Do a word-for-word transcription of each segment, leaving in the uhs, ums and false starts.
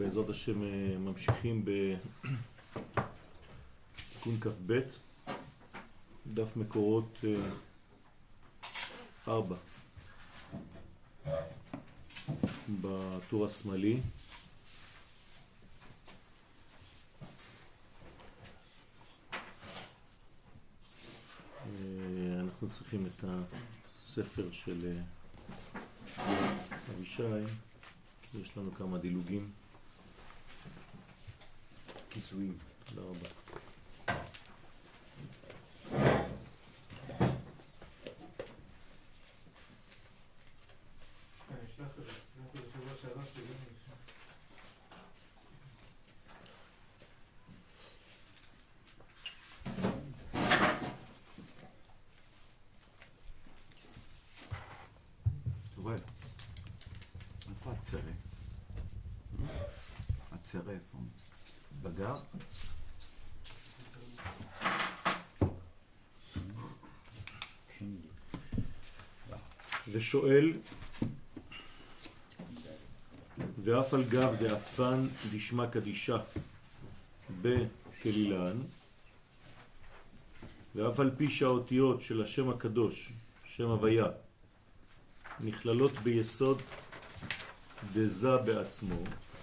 בעזרת השם ממשיכים בתיקון כ"ב, דף מקורות ארבע בטור השמאלי. אנחנו צריכים את הספר של אבישי, יש לנו כמה דילוגים. כיסויים. תודה רבה. איפה הצרה? הצרה איפה? בגר? ושואל ואף על גב דעטפן דשמה קדישה בכלילן, ואף על פי שהאותיות של השם הקדוש, שם הוויה, נכללות ביסוד דזה בעצמו,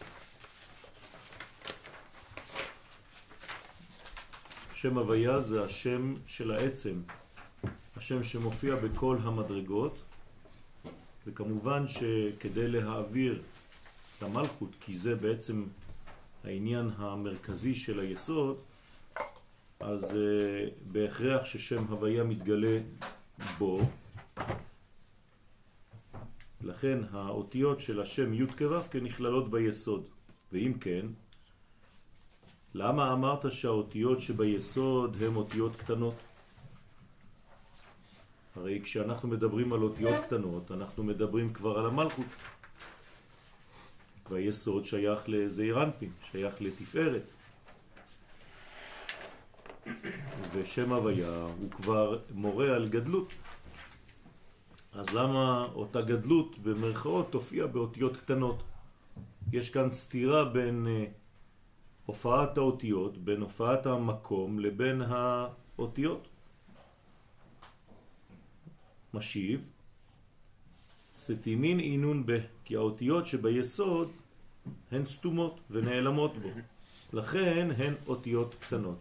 שם הוויה זה השם של העצם, השם שמופיע בכל המדרגות, וכמובן שכדי להעביר את המלכות, כי זה בעצם העניין המרכזי של היסוד, אז uh, בהכרח ששם הוויה מתגלה בו. לכן האותיות של השם י' כו' כנכללות ביסוד. ואם כן, למה אמרת שהאותיות שביסוד הן אותיות קטנות? הרי כשאנחנו מדברים על אותיות קטנות, אנחנו מדברים כבר על המלכות. והיסוד שייך לזעיר אנפין, שייך לתפארת. ושם הוויה הוא כבר מורה על גדלות. אז למה אותה גדלות במרכאות תופיע באותיות קטנות? יש כאן סתירה בין uh, הופעת האותיות, בין הופעת המקום לבין האותיות. משיב, סתימין אינון בה, כי האותיות שביסוד הן סתומות ונעלמות בו. לכן הן אותיות קטנות.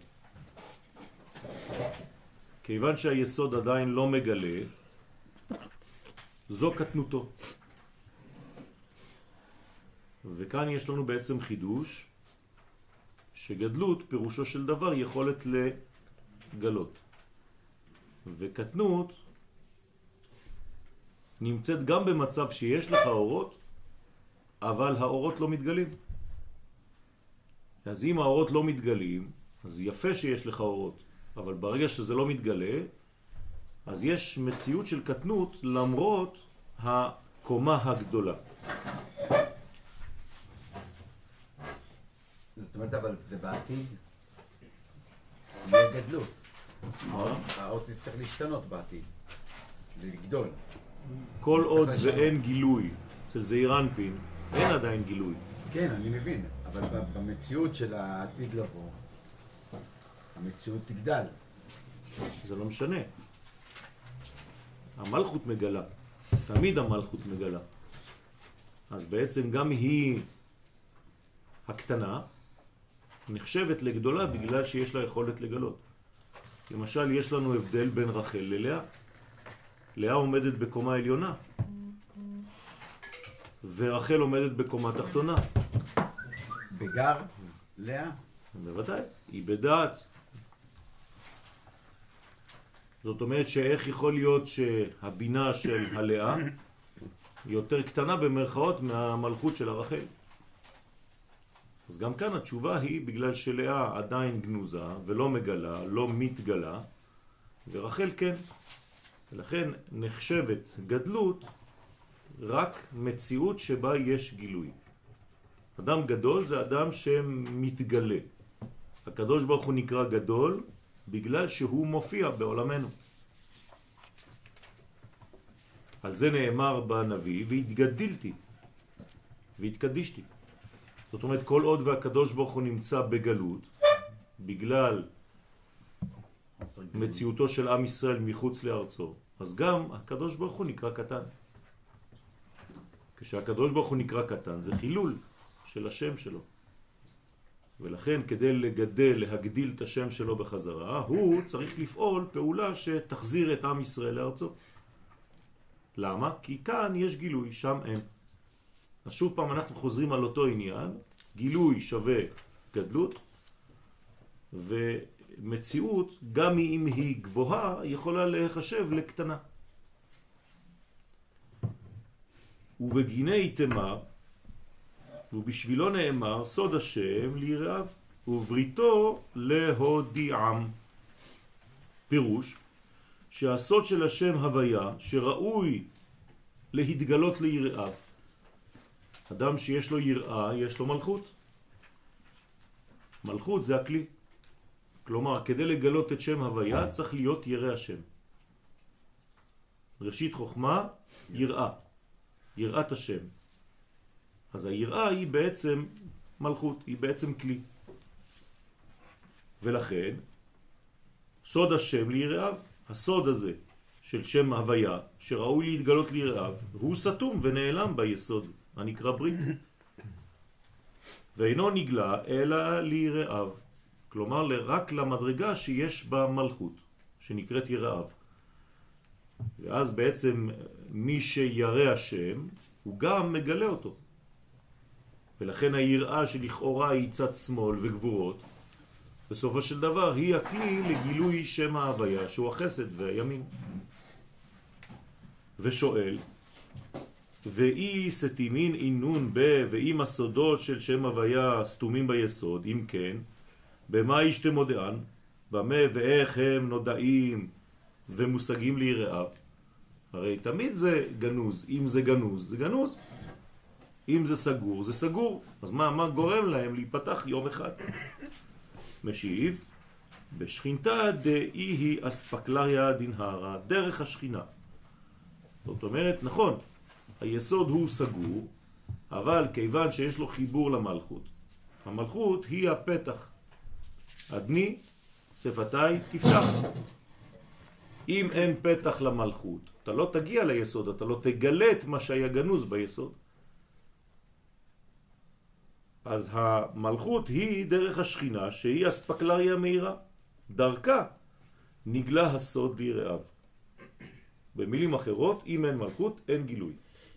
כיוון שהיסוד עדיין לא מגלה, זו קטנותו. וכאן יש לנו בעצם חידוש, שגדלות פירושו של דבר יכולת לגלות. וקטנות נמצאת גם במצב שיש לך אורות, אבל האורות לא מתגלים. אז אם האורות לא מתגלים, אז יפה שיש לך אורות, אבל ברגע שזה לא מתגלה, אז יש מציאות של קטנות למרות הקומה הגדולה. זאת אומרת, אבל זה בעתיד? יהיה גדלות. מה? האות צריך להשתנות בעתיד, לגדול. כל עוד ואין גילוי, אצל זעיר אנפין, אין עדיין גילוי. כן, אני מבין, אבל במציאות של העתיד לבוא, המציאות תגדל. זה לא משנה. המלכות מגלה, תמיד המלכות מגלה. אז בעצם גם היא הקטנה נחשבת לגדולה בגלל שיש לה יכולת לגלות. למשל, יש לנו הבדל בין רחל ללאה. לאה עומדת בקומה עליונה, ורחל עומדת בקומה תחתונה. בגר, לאה? בוודאי, היא בדעת. זאת אומרת שאיך יכול להיות שהבינה של הלאה היא יותר קטנה במרכאות מהמלכות של הרחל? אז גם כאן התשובה היא בגלל שלאה עדיין גנוזה ולא מגלה, לא מתגלה, ורחל כן. ולכן נחשבת גדלות רק מציאות שבה יש גילוי. אדם גדול זה אדם שמתגלה. הקדוש ברוך הוא נקרא גדול בגלל שהוא מופיע בעולמנו. על זה נאמר בנביא, והתגדלתי והתקדישתי. זאת אומרת, כל עוד והקדוש ברוך הוא נמצא בגלות, בגלל מציאותו של עם ישראל מחוץ לארצו, אז גם הקדוש ברוך הוא נקרא קטן. כשהקדוש ברוך הוא נקרא קטן, זה חילול של השם שלו. ולכן כדי לגדל, להגדיל את השם שלו בחזרה, הוא צריך לפעול פעולה שתחזיר את עם ישראל לארצו. למה? כי כאן יש גילוי, שם אין. אז שוב פעם אנחנו חוזרים על אותו עניין, גילוי שווה גדלות, ומציאות, גם אם היא גבוהה, יכולה להיחשב לקטנה. ובגיני תמר, ובשבילו נאמר, סוד השם ליראיו, ובריתו להודיעם. פירוש, שהסוד של השם הוויה, שראוי להתגלות ליראיו. אדם שיש לו יראה, יש לו מלכות. מלכות זה הכלי. כלומר, כדי לגלות את שם הוויה, צריך להיות ירא השם. ראשית חוכמה, יראה. יראת השם. אז היראה היא בעצם מלכות, היא בעצם כלי. ולכן, סוד השם ליראיו, הסוד הזה של שם הוויה, שראוי להתגלות ליראיו, הוא סתום ונעלם ביסוד, הנקרא ברית. ואינו נגלה אלא ליראיו, כלומר רק למדרגה שיש בה מלכות, שנקראת יראיו. ואז בעצם מי שירא השם, הוא גם מגלה אותו. ולכן היראה שלכאורה היא צד שמאל וגבורות, בסופו של דבר היא הכלי לגילוי שם ההוויה, שהוא החסד והימין. ושואל, ואי סתימין אינון ב, ואם הסודות של שם הוויה סתומים ביסוד, אם כן, במה ישתה מודען, במה ואיך הם נודעים ומושגים ליראיו? הרי תמיד זה גנוז, אם זה גנוז, זה גנוז. אם זה סגור, זה סגור. אז מה, מה גורם להם להיפתח יום אחד? משיב, בשכינתה דאי היא אספקלריה דנהרה, דרך השכינה. זאת אומרת, נכון, היסוד הוא סגור, אבל כיוון שיש לו חיבור למלכות, המלכות היא הפתח. אדני, שפתיי, תפתח. אם אין פתח למלכות, אתה לא תגיע ליסוד, אתה לא תגלה את מה שהיה גנוז ביסוד. אז המלכות היא דרך השכינה, שהיא אספקלריה מהירה. דרכה נגלה הסוד ליראיו. במילים אחרות, אם אין מלכות, אין גילוי.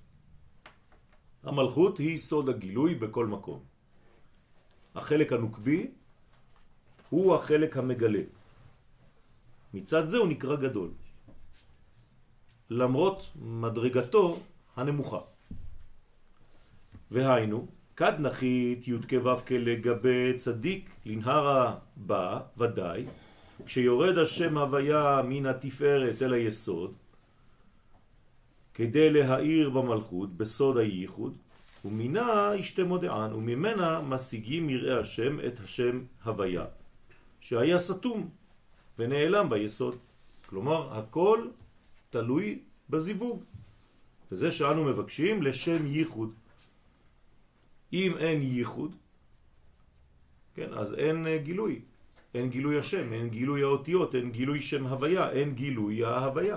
המלכות היא סוד הגילוי בכל מקום. החלק הנוקבי הוא החלק המגלה. מצד זה הוא נקרא גדול. למרות מדרגתו הנמוכה. והיינו, כד נחית י' כו' לגבי צדיק לנהרה בה ודאי, כשיורד השם הוויה מן התפארת אל היסוד, כדי להאיר במלכות בסוד הייחוד, ומינה ישתה מודען, וממנה משיגים יראי השם את השם הוויה, שהיה סתום ונעלם ביסוד. כלומר, הכל תלוי בזיווג. וזה שאנו מבקשים לשם ייחוד. אם אין ייחוד, כן, אז אין גילוי. אין גילוי השם, אין גילוי האותיות, אין גילוי שם הוויה, אין גילוי ההוויה.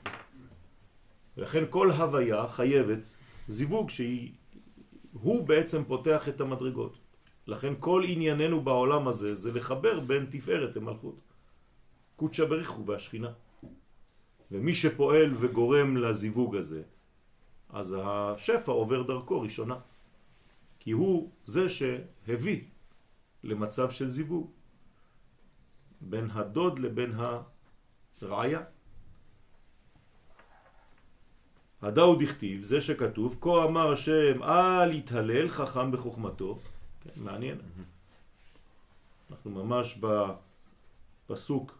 ולכן כל הוויה חייבת זיווג שהוא בעצם פותח את המדרגות. לכן כל ענייננו בעולם הזה זה לחבר בין תפארת למלכות. קודשא בריך הוא והשכינה. ומי שפועל וגורם לזיווג הזה, אז השפע עובר דרכו ראשונה. כי הוא זה שהביא למצב של זיווג בין הדוד לבין הרעיה. הדאו דכתיב, זה שכתוב, כה אמר השם אל יתהלל חכם בחוכמתו. כן, מעניין. אנחנו ממש בפסוק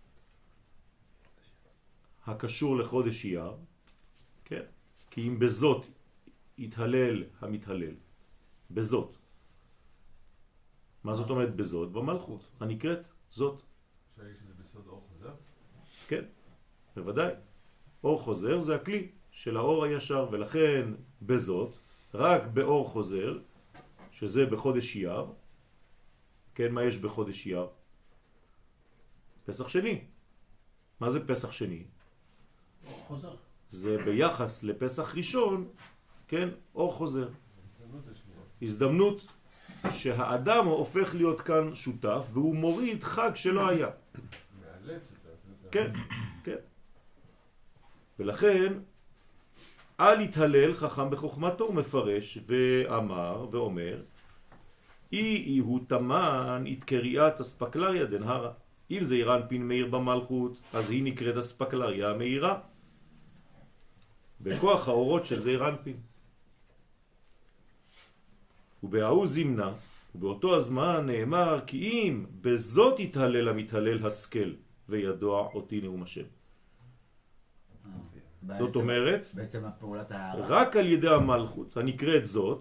הקשור לחודש אייר, כן? כי אם בזאת יתהלל המתהלל, בזאת. מה זאת אומרת בזאת? במלכות, הנקראת זאת. אפשר להגיד שזה בסוד אור חוזר? כן, בוודאי. אור חוזר זה הכלי של האור הישר, ולכן בזאת, רק באור חוזר, שזה בחודש אייר. כן, מה יש בחודש אייר? פסח שני. מה זה פסח שני? חוזר. זה ביחס לפסח ראשון, כן, אור חוזר. הזדמנות שהאדם הופך להיות כאן שותף, והוא מוריד חג שלא היה. מאלץ את כן, כן. ולכן, אל יתהלל חכם בחוכמתו, הוא מפרש ואמר ואומר, אי הוא תמן את קריאת הספקלריה דנהרה. אם זה אירנפין מאיר במלכות, אז היא נקראת הספקלריה המאירה. בכוח האורות של זה אירנפין. ובהוא זימנה, ובאותו הזמן נאמר, כי אם בזאת יתהלל המתהלל השכל, וידוע אותי נאום השם. זאת אומרת, בעצם הפעולת הערה. רק על ידי המלכות הנקראת זאת,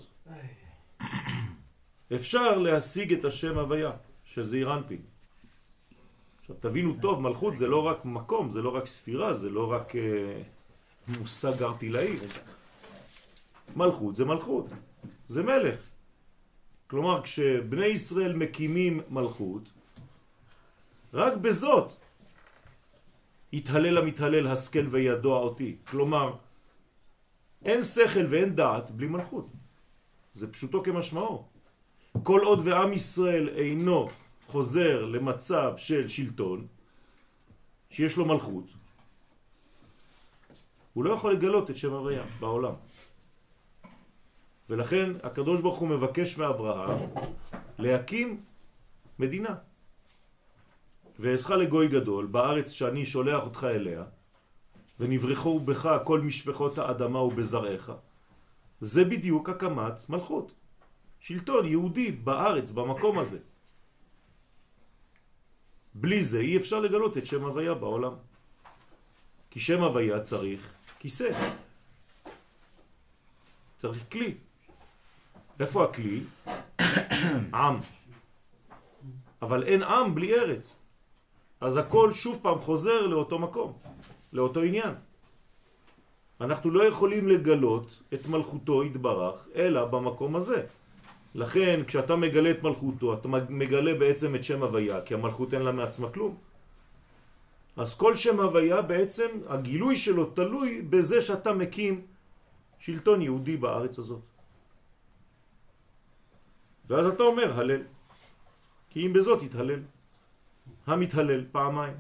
אפשר להשיג את השם הוויה של זעיר אנפין. עכשיו תבינו טוב, מלכות זה לא רק מקום, זה לא רק ספירה, זה לא רק אה, מושג ארטילאי. מלכות זה מלכות, זה מלך. כלומר, כשבני ישראל מקימים מלכות, רק בזאת יתהלל המתהלל השכל וידוע אותי. כלומר, אין שכל ואין דעת בלי מלכות. זה פשוטו כמשמעו. כל עוד ועם ישראל אינו חוזר למצב של שלטון, שיש לו מלכות, הוא לא יכול לגלות את שם הוויה בעולם. ולכן הקדוש ברוך הוא מבקש מאברהם להקים מדינה. ואעשך לגוי גדול בארץ שאני שולח אותך אליה, ונברחו בך כל משפחות האדמה ובזרעך. זה בדיוק הקמת מלכות. שלטון יהודי בארץ, במקום הזה. בלי זה אי אפשר לגלות את שם הוויה בעולם. כי שם הוויה צריך כיסא. צריך כלי. איפה הכלי? עם. אבל אין עם בלי ארץ. אז הכל שוב פעם חוזר לאותו מקום, לאותו עניין. אנחנו לא יכולים לגלות את מלכותו יתברך, אלא במקום הזה. לכן כשאתה מגלה את מלכותו, אתה מגלה בעצם את שם הוויה, כי המלכות אין לה מעצמה כלום. אז כל שם הוויה בעצם, הגילוי שלו תלוי בזה שאתה מקים שלטון יהודי בארץ הזאת. ואז אתה אומר הלל, כי אם בזאת יתהלל. המתהלל פעמיים.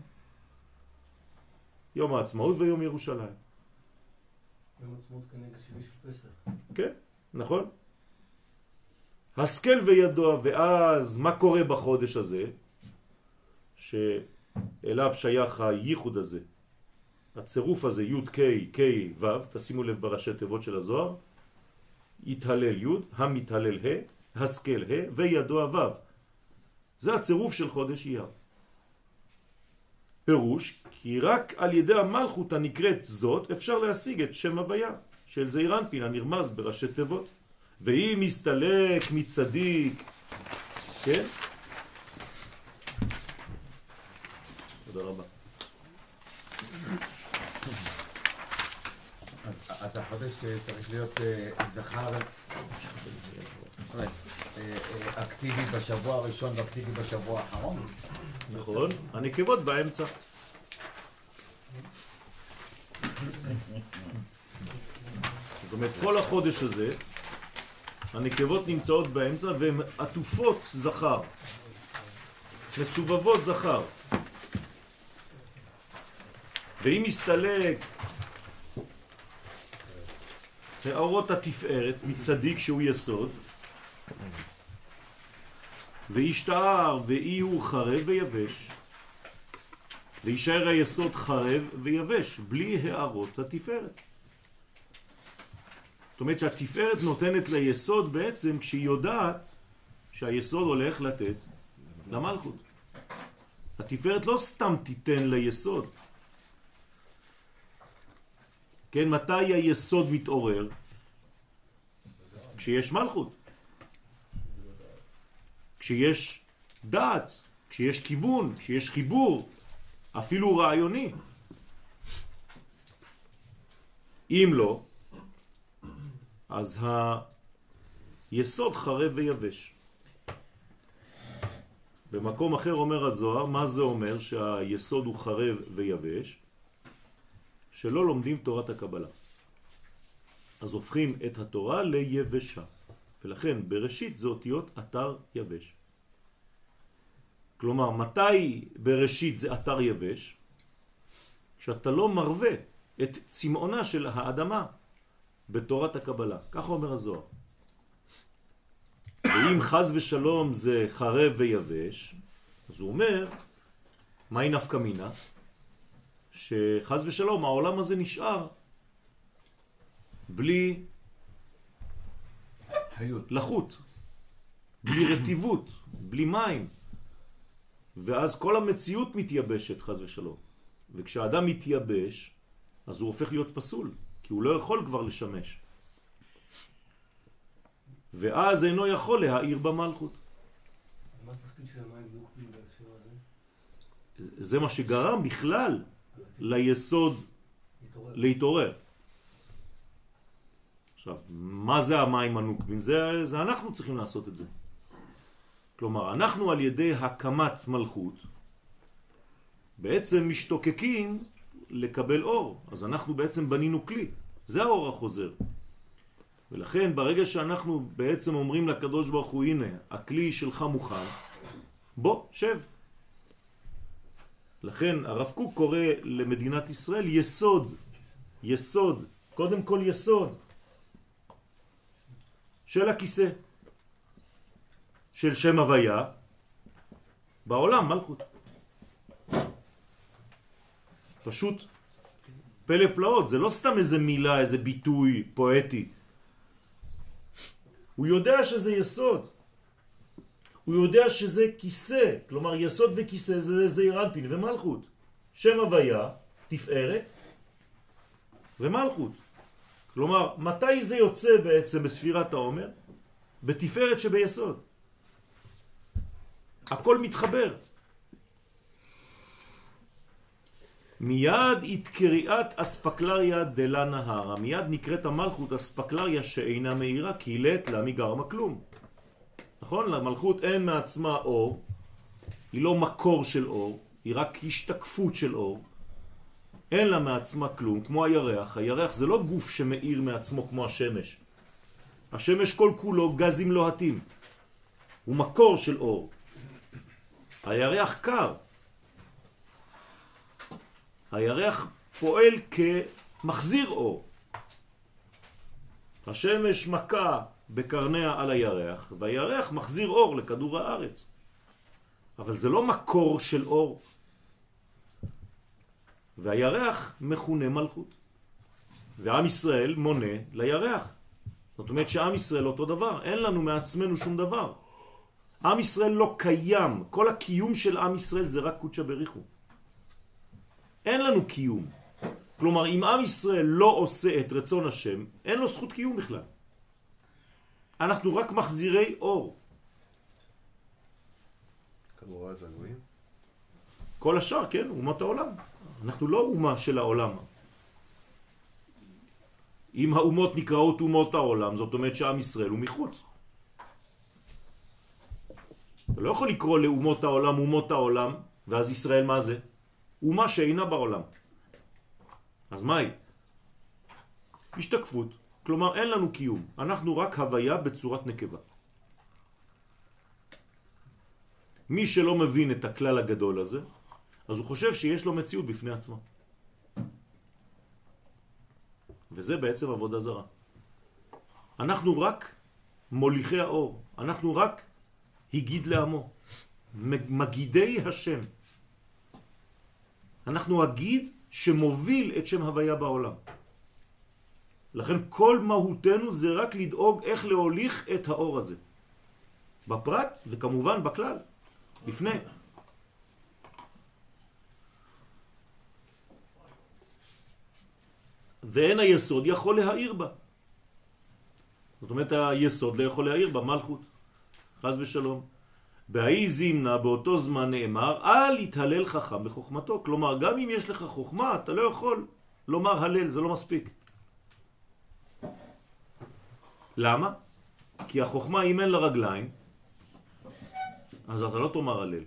יום העצמאות ויום ירושלים. יום העצמאות כנגד שביעי של פסח. כן, נכון. השכל וידוע, ואז מה קורה בחודש הזה? שאליו שייך הייחוד הזה. הצירוף הזה, י' ק' ק' ו', תשימו לב בראשי תיבות של הזוהר. יתהלל י', המתהלל ה', השכל ה' וידוע ו'. זה הצירוף של חודש אייר. פירוש, כי רק על ידי המלכות הנקראת זאת אפשר להשיג את שם הוויה של זעיר אנפין הנרמז בראשי תיבות. ואם מסתלק מצדיק, כן? תודה רבה. אז החודש צריך להיות זכר אקטיבי בשבוע הראשון ואקטיבי בשבוע האחרון. נכון, הנקבות באמצע. זאת אומרת, כל החודש הזה, הנקבות נמצאות באמצע והן עטופות זכר, מסובבות זכר. ואם מסתלק האורות התפארת מצדיק שהוא יסוד, וישתער ואי הוא חרב ויבש, וישאר היסוד חרב ויבש בלי האורות התפארת. זאת אומרת שהתפארת נותנת ליסוד בעצם כשהיא יודעת שהיסוד הולך לתת למלכות. התפארת לא סתם תיתן ליסוד. כן, מתי היסוד מתעורר? כשיש מלכות. כשיש דעת, כשיש כיוון, כשיש חיבור, אפילו רעיוני. אם לא, אז יסוד חרב ויבש. במקום אחר אומר הזוהר, מה זה אומר שהיסוד הוא חרב ויבש? שלא לומדים תורת הקבלה. אז הופכים את התורה ליבשה. ולכן בראשית זה אותיות אתר יבש. כלומר, מתי בראשית זה אתר יבש? שאתה לא מרווה את צמאונה של האדמה בתורת הקבלה. כך אומר הזוהר. ואם חז ושלום זה חרב ויבש, אז הוא אומר, מהי נפקא מינה? שחז ושלום העולם הזה נשאר בלי חיות. לחות, בלי רטיבות, בלי מים. ואז כל המציאות מתייבשת, חז ושלום. וכשאדם מתייבש, אז הוא הופך להיות פסול, כי הוא לא יכול כבר לשמש. ואז אינו יכול להאיר במלכות. מה התפקיד של המים נוקבים בהקשר הזה? זה מה שגרם בכלל ליסוד להתעורר. להתעורר. עכשיו, מה זה המים הנוקבים? זה, זה אנחנו צריכים לעשות את זה. כלומר, אנחנו על ידי הקמת מלכות בעצם משתוקקים לקבל אור. אז אנחנו בעצם בנינו כלי. זה האור החוזר. ולכן ברגע שאנחנו בעצם אומרים לקדוש ברוך הוא, הנה, הכלי שלך מוכן, בוא, שב. לכן הרב קוק קורא למדינת ישראל יסוד, יסוד, קודם כל יסוד של הכיסא, של שם הוויה, בעולם מלכות. פשוט פלא פלאות, זה לא סתם איזה מילה, איזה ביטוי פואטי. הוא יודע שזה יסוד. הוא יודע שזה כיסא, כלומר יסוד וכיסא זה זעיר אנפין ומלכות. שם הוויה, תפארת ומלכות. כלומר, מתי זה יוצא בעצם בספירת העומר? בתפארת שביסוד. הכל מתחבר. מיד התקריאת אספקלריה דלה נהרה. מיד נקראת המלכות אספקלריה שאינה מאירה, כי לית לה מגרמה כלום. נכון? למלכות אין מעצמה אור, היא לא מקור של אור, היא רק השתקפות של אור. אין לה מעצמה כלום, כמו הירח. הירח זה לא גוף שמאיר מעצמו כמו השמש. השמש כל כולו גזים לוהטים. הוא מקור של אור. הירח קר. הירח פועל כמחזיר אור. השמש מכה בקרניה על הירח, והירח מחזיר אור לכדור הארץ. אבל זה לא מקור של אור. והירח מכונה מלכות. ועם ישראל מונה לירח. זאת אומרת שעם ישראל אותו דבר. אין לנו מעצמנו שום דבר. עם ישראל לא קיים. כל הקיום של עם ישראל זה רק קודשא בריחו. אין לנו קיום. כלומר, אם עם ישראל לא עושה את רצון השם, אין לו זכות קיום בכלל. אנחנו רק מחזירי אור. כמובן זה הגויים? כל השאר, כן, אומות העולם. אנחנו לא אומה של העולם. אם האומות נקראות אומות העולם, זאת אומרת שעם ישראל הוא מחוץ. אתה לא יכול לקרוא לאומות העולם אומות העולם, ואז ישראל מה זה? אומה שאינה בעולם. אז מה היא? השתקפות. כלומר, אין לנו קיום. אנחנו רק הוויה בצורת נקבה. מי שלא מבין את הכלל הגדול הזה, אז הוא חושב שיש לו מציאות בפני עצמה. וזה בעצם עבודה זרה. אנחנו רק מוליכי האור. אנחנו רק הגיד לעמו. מגידי השם. אנחנו הגיד שמוביל את שם הוויה בעולם. לכן כל מהותנו זה רק לדאוג איך להוליך את האור הזה. בפרט וכמובן בכלל. לפני. ואין היסוד יכול להאיר בה. זאת אומרת היסוד לא יכול להאיר בה מלכות. חס ושלום. בהאי זימנה באותו זמן נאמר, אל יתהלל חכם בחוכמתו. כלומר, גם אם יש לך חוכמה, אתה לא יכול לומר הלל, זה לא מספיק. למה? כי החוכמה אם אין לה רגליים, אז אתה לא תאמר הלל.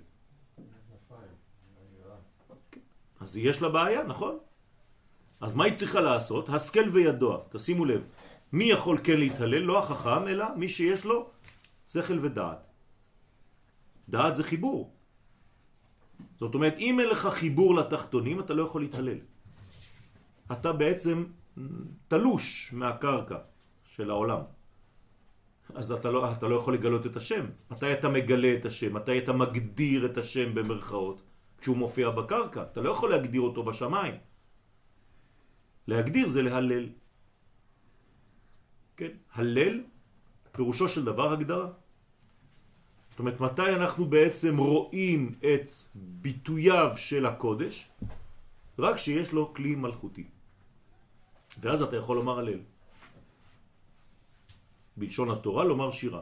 אז יש לה בעיה, נכון? אז מה היא צריכה לעשות? השכל וידוע, תשימו לב. מי יכול כן להתהלל? לא החכם, אלא מי שיש לו שכל ודעת. דעת זה חיבור. זאת אומרת, אם אין לך חיבור לתחתונים, אתה לא יכול להתהלל. אתה בעצם תלוש מהקרקע של העולם. אז אתה לא, אתה לא יכול לגלות את השם. מתי אתה מגלה את השם? מתי אתה מגדיר את השם במרכאות? כשהוא מופיע בקרקע. אתה לא יכול להגדיר אותו בשמיים. להגדיר זה להלל. כן? הלל, פירושו של דבר הגדרה. זאת אומרת, מתי אנחנו בעצם רואים את ביטוייו של הקודש? רק שיש לו כלי מלכותי. ואז אתה יכול לומר הלל. בלשון התורה לומר שירה.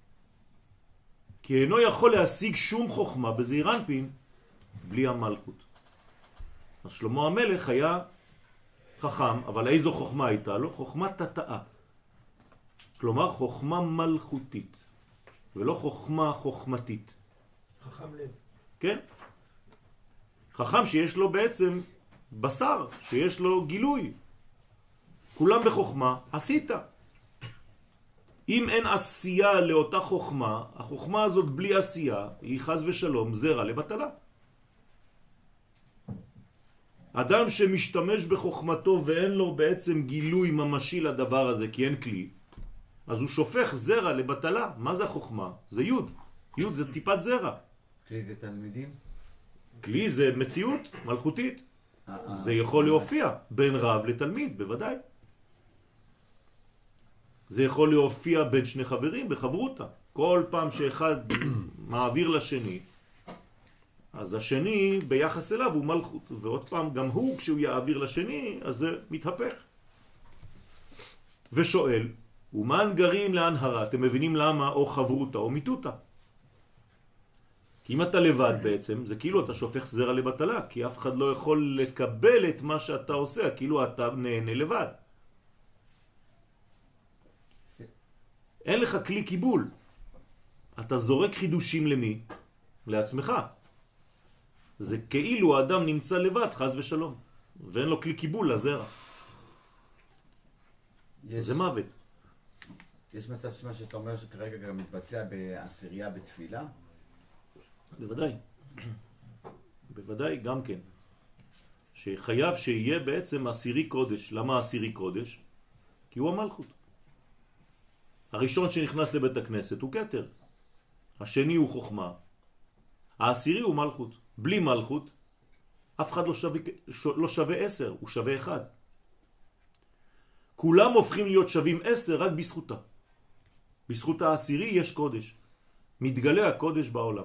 כי אינו יכול להשיג שום חוכמה בזעיר אנפין בלי המלכות. אז שלמה המלך היה חכם, אבל איזו חוכמה הייתה לו? חוכמה תתאה. כלומר חוכמה מלכותית, ולא חוכמה חוכמתית. חכם לב. כן? חכם שיש לו בעצם בשר, שיש לו גילוי. כולם בחוכמה, עשית. אם אין עשייה לאותה חוכמה, החוכמה הזאת בלי עשייה, היא חז ושלום, זרע לבטלה. אדם שמשתמש בחוכמתו ואין לו בעצם גילוי ממשי לדבר הזה, כי אין כלי, אז הוא שופך זרע לבטלה. מה זה החוכמה? זה יוד. יוד זה טיפת זרע. כלי זה תלמידים? כלי זה מציאות מלכותית. זה יכול להופיע בין רב לתלמיד, בוודאי. זה יכול להופיע בין שני חברים בחברותה. כל פעם שאחד מעביר לשני, אז השני ביחס אליו הוא מלכות. ועוד פעם גם הוא כשהוא יעביר לשני, אז זה מתהפך. ושואל, ומן גרים להנהרה? אתם מבינים למה או חברותה או מיתותה? כי אם אתה לבד בעצם, זה כאילו אתה שופך זרע לבטלה, כי אף אחד לא יכול לקבל את מה שאתה עושה, כאילו אתה נהנה לבד. אין לך כלי קיבול. אתה זורק חידושים למי? לעצמך. זה כאילו האדם נמצא לבד, חז ושלום, ואין לו כלי קיבול לזרע. יש, זה מוות. יש מצב שמה שאתה אומר שכרגע גם מתבצע בעשירייה בתפילה? בוודאי. בוודאי גם כן. שחייב שיהיה בעצם עשירי קודש. למה עשירי קודש? כי הוא המלכות. הראשון שנכנס לבית הכנסת הוא כתר. השני הוא חוכמה. העשירי הוא מלכות. בלי מלכות, אף אחד לא שווה, לא שווה עשר, הוא שווה אחד. כולם הופכים להיות שווים עשר רק בזכותה. בזכות העשירי יש קודש. מתגלה הקודש בעולם.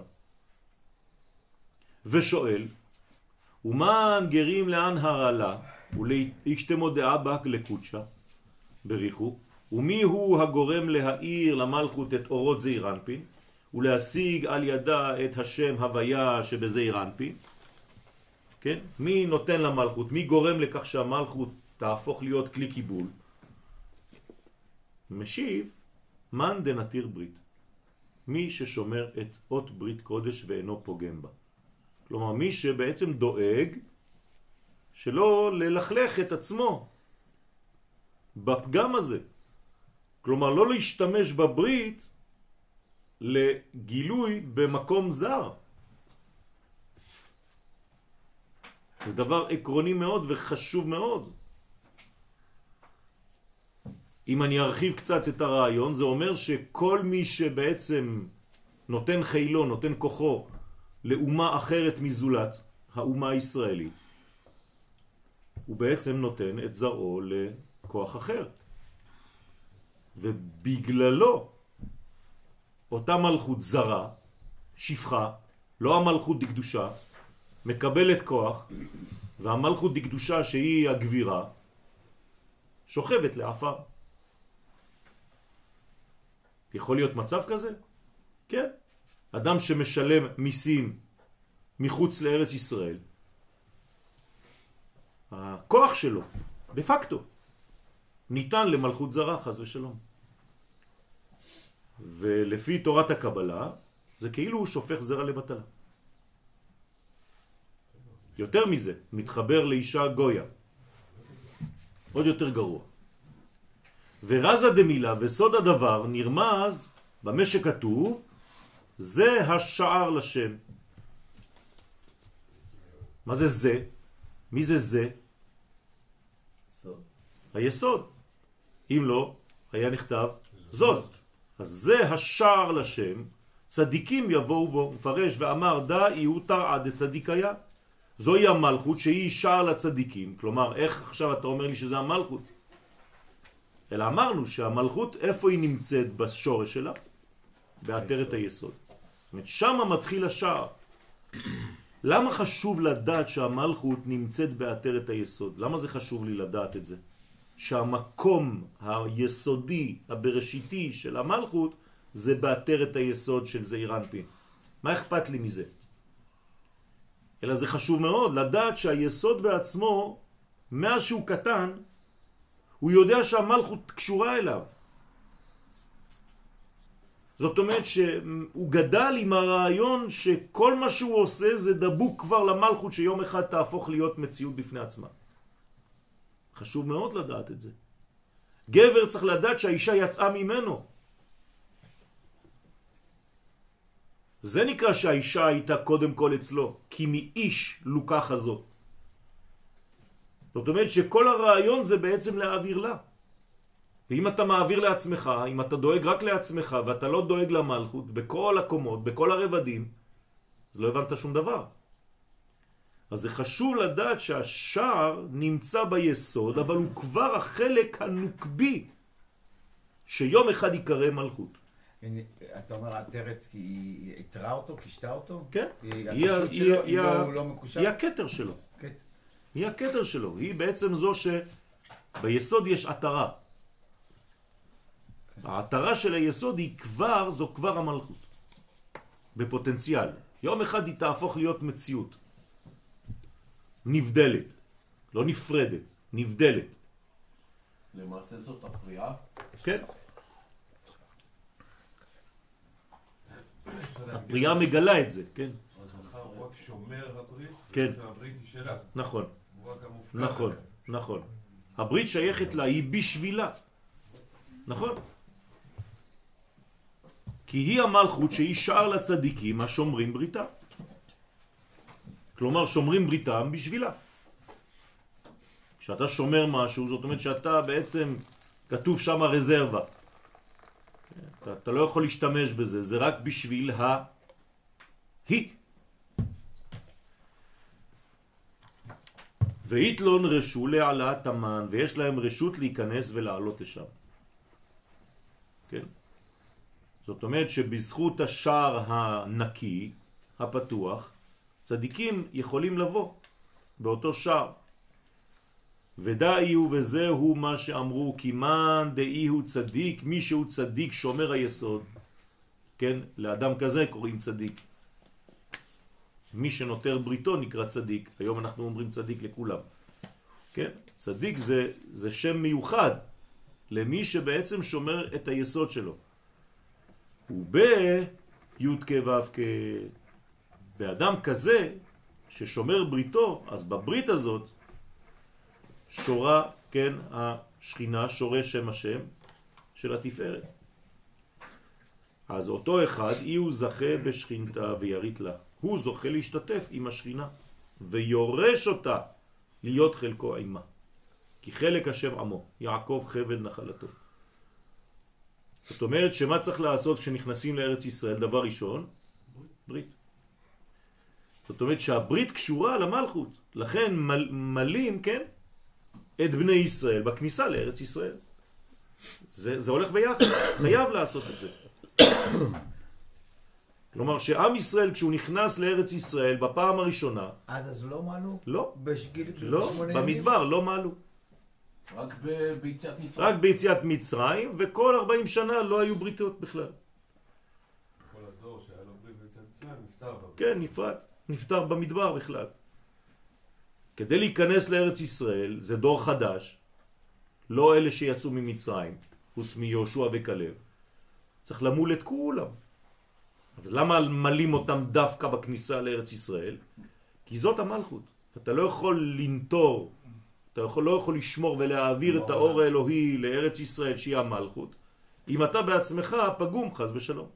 ושואל, ומן גרים לאן הרעלה, ולהשתמו דעה בה לקודשה, בריחו, ומי הוא הגורם להאיר למלכות את אורות זעיר אנפין, ולהשיג על ידה את השם הוויה שבזעיר אנפין? כן? מי נותן למלכות? מי גורם לכך שהמלכות תהפוך להיות כלי קיבול? משיב, מן דנתיר ברית. מי ששומר את אות ברית קודש ואינו פוגם בה. כלומר, מי שבעצם דואג שלא ללכלך את עצמו בפגם הזה. כלומר, לא להשתמש בברית לגילוי במקום זר. זה דבר עקרוני מאוד וחשוב מאוד. אם אני ארחיב קצת את הרעיון, זה אומר שכל מי שבעצם נותן חילו, נותן כוחו לאומה אחרת מזולת, האומה הישראלית, הוא בעצם נותן את זרעו לכוח אחר. ובגללו, אותה מלכות זרה, שפחה, לא המלכות דקדושה, מקבלת כוח, והמלכות דקדושה שהיא הגבירה, שוכבת לאפר. יכול להיות מצב כזה? כן. אדם שמשלם מיסים מחוץ לארץ ישראל, הכוח שלו, דה פקטו, ניתן למלכות זרה, חס ושלום. ולפי תורת הקבלה, זה כאילו הוא שופך זרע לבטלה. יותר מזה, מתחבר לאישה גויה. עוד יותר גרוע. ורזה דמילה וסוד הדבר נרמז במה שכתוב, זה השער לשם. מה זה זה? מי זה זה? סוד. היסוד. אם לא, היה נכתב זאת. אז זה השער לשם, צדיקים יבואו בו, מפרש ואמר דאי הוא תרעד את צדיקיה. זוהי המלכות שהיא שער לצדיקים. כלומר, איך עכשיו אתה אומר לי שזה המלכות? אלא אמרנו שהמלכות, איפה היא נמצאת בשורש שלה? בעטרת היסוד. זאת אומרת, שם מתחיל השער. למה חשוב לדעת שהמלכות נמצאת בעטרת היסוד? למה זה חשוב לי לדעת את זה? שהמקום היסודי, הבראשיתי של המלכות, זה בעטרת היסוד של זעיר אנפין. מה אכפת לי מזה? אלא זה חשוב מאוד לדעת שהיסוד בעצמו, מאז שהוא קטן, הוא יודע שהמלכות קשורה אליו. זאת אומרת שהוא גדל עם הרעיון שכל מה שהוא עושה זה דבוק כבר למלכות שיום אחד תהפוך להיות מציאות בפני עצמה. חשוב מאוד לדעת את זה. גבר צריך לדעת שהאישה יצאה ממנו. זה נקרא שהאישה הייתה קודם כל אצלו, כי מאיש לוקח הזאת. זאת אומרת שכל הרעיון זה בעצם להעביר לה. ואם אתה מעביר לעצמך, אם אתה דואג רק לעצמך ואתה לא דואג למלכות בכל הקומות, בכל הרבדים, אז לא הבנת שום דבר. אז זה חשוב לדעת שהשער נמצא ביסוד, אבל הוא כבר החלק הנוקבי שיום אחד יקרא מלכות. אתה אומר עטרת כי היא התרה אותו, קשתה אותו? כן. היא הפשוט שלו, היא לא מקושר? היא הכתר שלו. היא הכתר שלו. היא בעצם זו שביסוד יש עטרה. העטרה של היסוד היא כבר, זו כבר המלכות. בפוטנציאל. יום אחד היא תהפוך להיות מציאות. נבדלת. לא נפרדת. נבדלת. למעשה זאת הפריאה? כן. הפריאה מגלה את זה, כן. הוא רק שומר הברית? כן. הברית היא שלה. נכון. הוא רק המופקד. נכון, נכון. הברית שייכת לה, היא בשבילה. נכון? כי היא המלכות שהיא שער לצדיקים השומרים בריתה. כלומר, שומרים בריתם בשבילה. כשאתה שומר משהו, זאת אומרת שאתה בעצם, כתוב שם רזרבה. אתה, אתה לא יכול להשתמש בזה, זה רק בשביל ה... היא. ואיתלון רשו להעלאת המן, ויש להם רשות להיכנס ולעלות לשם. כן? זאת אומרת שבזכות השער הנקי, הפתוח, צדיקים יכולים לבוא באותו שער. ודאי הוא וזהו מה שאמרו, כי מן דאי הוא צדיק, מי שהוא צדיק שומר היסוד. כן? לאדם כזה קוראים צדיק. מי שנותר בריתו נקרא צדיק. היום אנחנו אומרים צדיק לכולם. כן? צדיק זה, זה שם מיוחד למי שבעצם שומר את היסוד שלו. ובי"ק ו"ק באדם כזה ששומר בריתו, אז בברית הזאת שורה, כן, השכינה, שורה שם השם של התפארת. אז אותו אחד, אי הוא זכה בשכינתה וירית לה. הוא זוכה להשתתף עם השכינה ויורש אותה להיות חלקו עימה. כי חלק השם עמו, יעקב חבל נחלתו. זאת אומרת שמה צריך לעשות כשנכנסים לארץ ישראל? דבר ראשון, ברית. זאת אומרת שהברית קשורה למלכות. לכן מל, מלים, כן, את בני ישראל בכניסה לארץ ישראל. זה, זה הולך ביחד, חייב לעשות את זה. כלומר שעם ישראל כשהוא נכנס לארץ ישראל בפעם הראשונה, עד אז לא מעלו? לא, בשגיל, לא, במדבר לא מעלו. רק ביציאת מצרים? רק ביציאת מצרים, וכל ארבעים שנה לא היו בריתות בכלל. כל הדור שהיה לו ברית ביציאת מצרים נפטר. כן, נפרד, נפטר במדבר בכלל. כדי להיכנס לארץ ישראל, זה דור חדש, לא אלה שיצאו ממצרים, חוץ מיהושע וכלב. צריך למול את כולם. אבל למה מלים אותם דווקא בכניסה לארץ ישראל? כי זאת המלכות. אתה לא יכול לנטור, אתה יכול, לא יכול לשמור ולהעביר את האור האלוהי לארץ ישראל שהיא המלכות, אם אתה בעצמך פגום חס ושלום.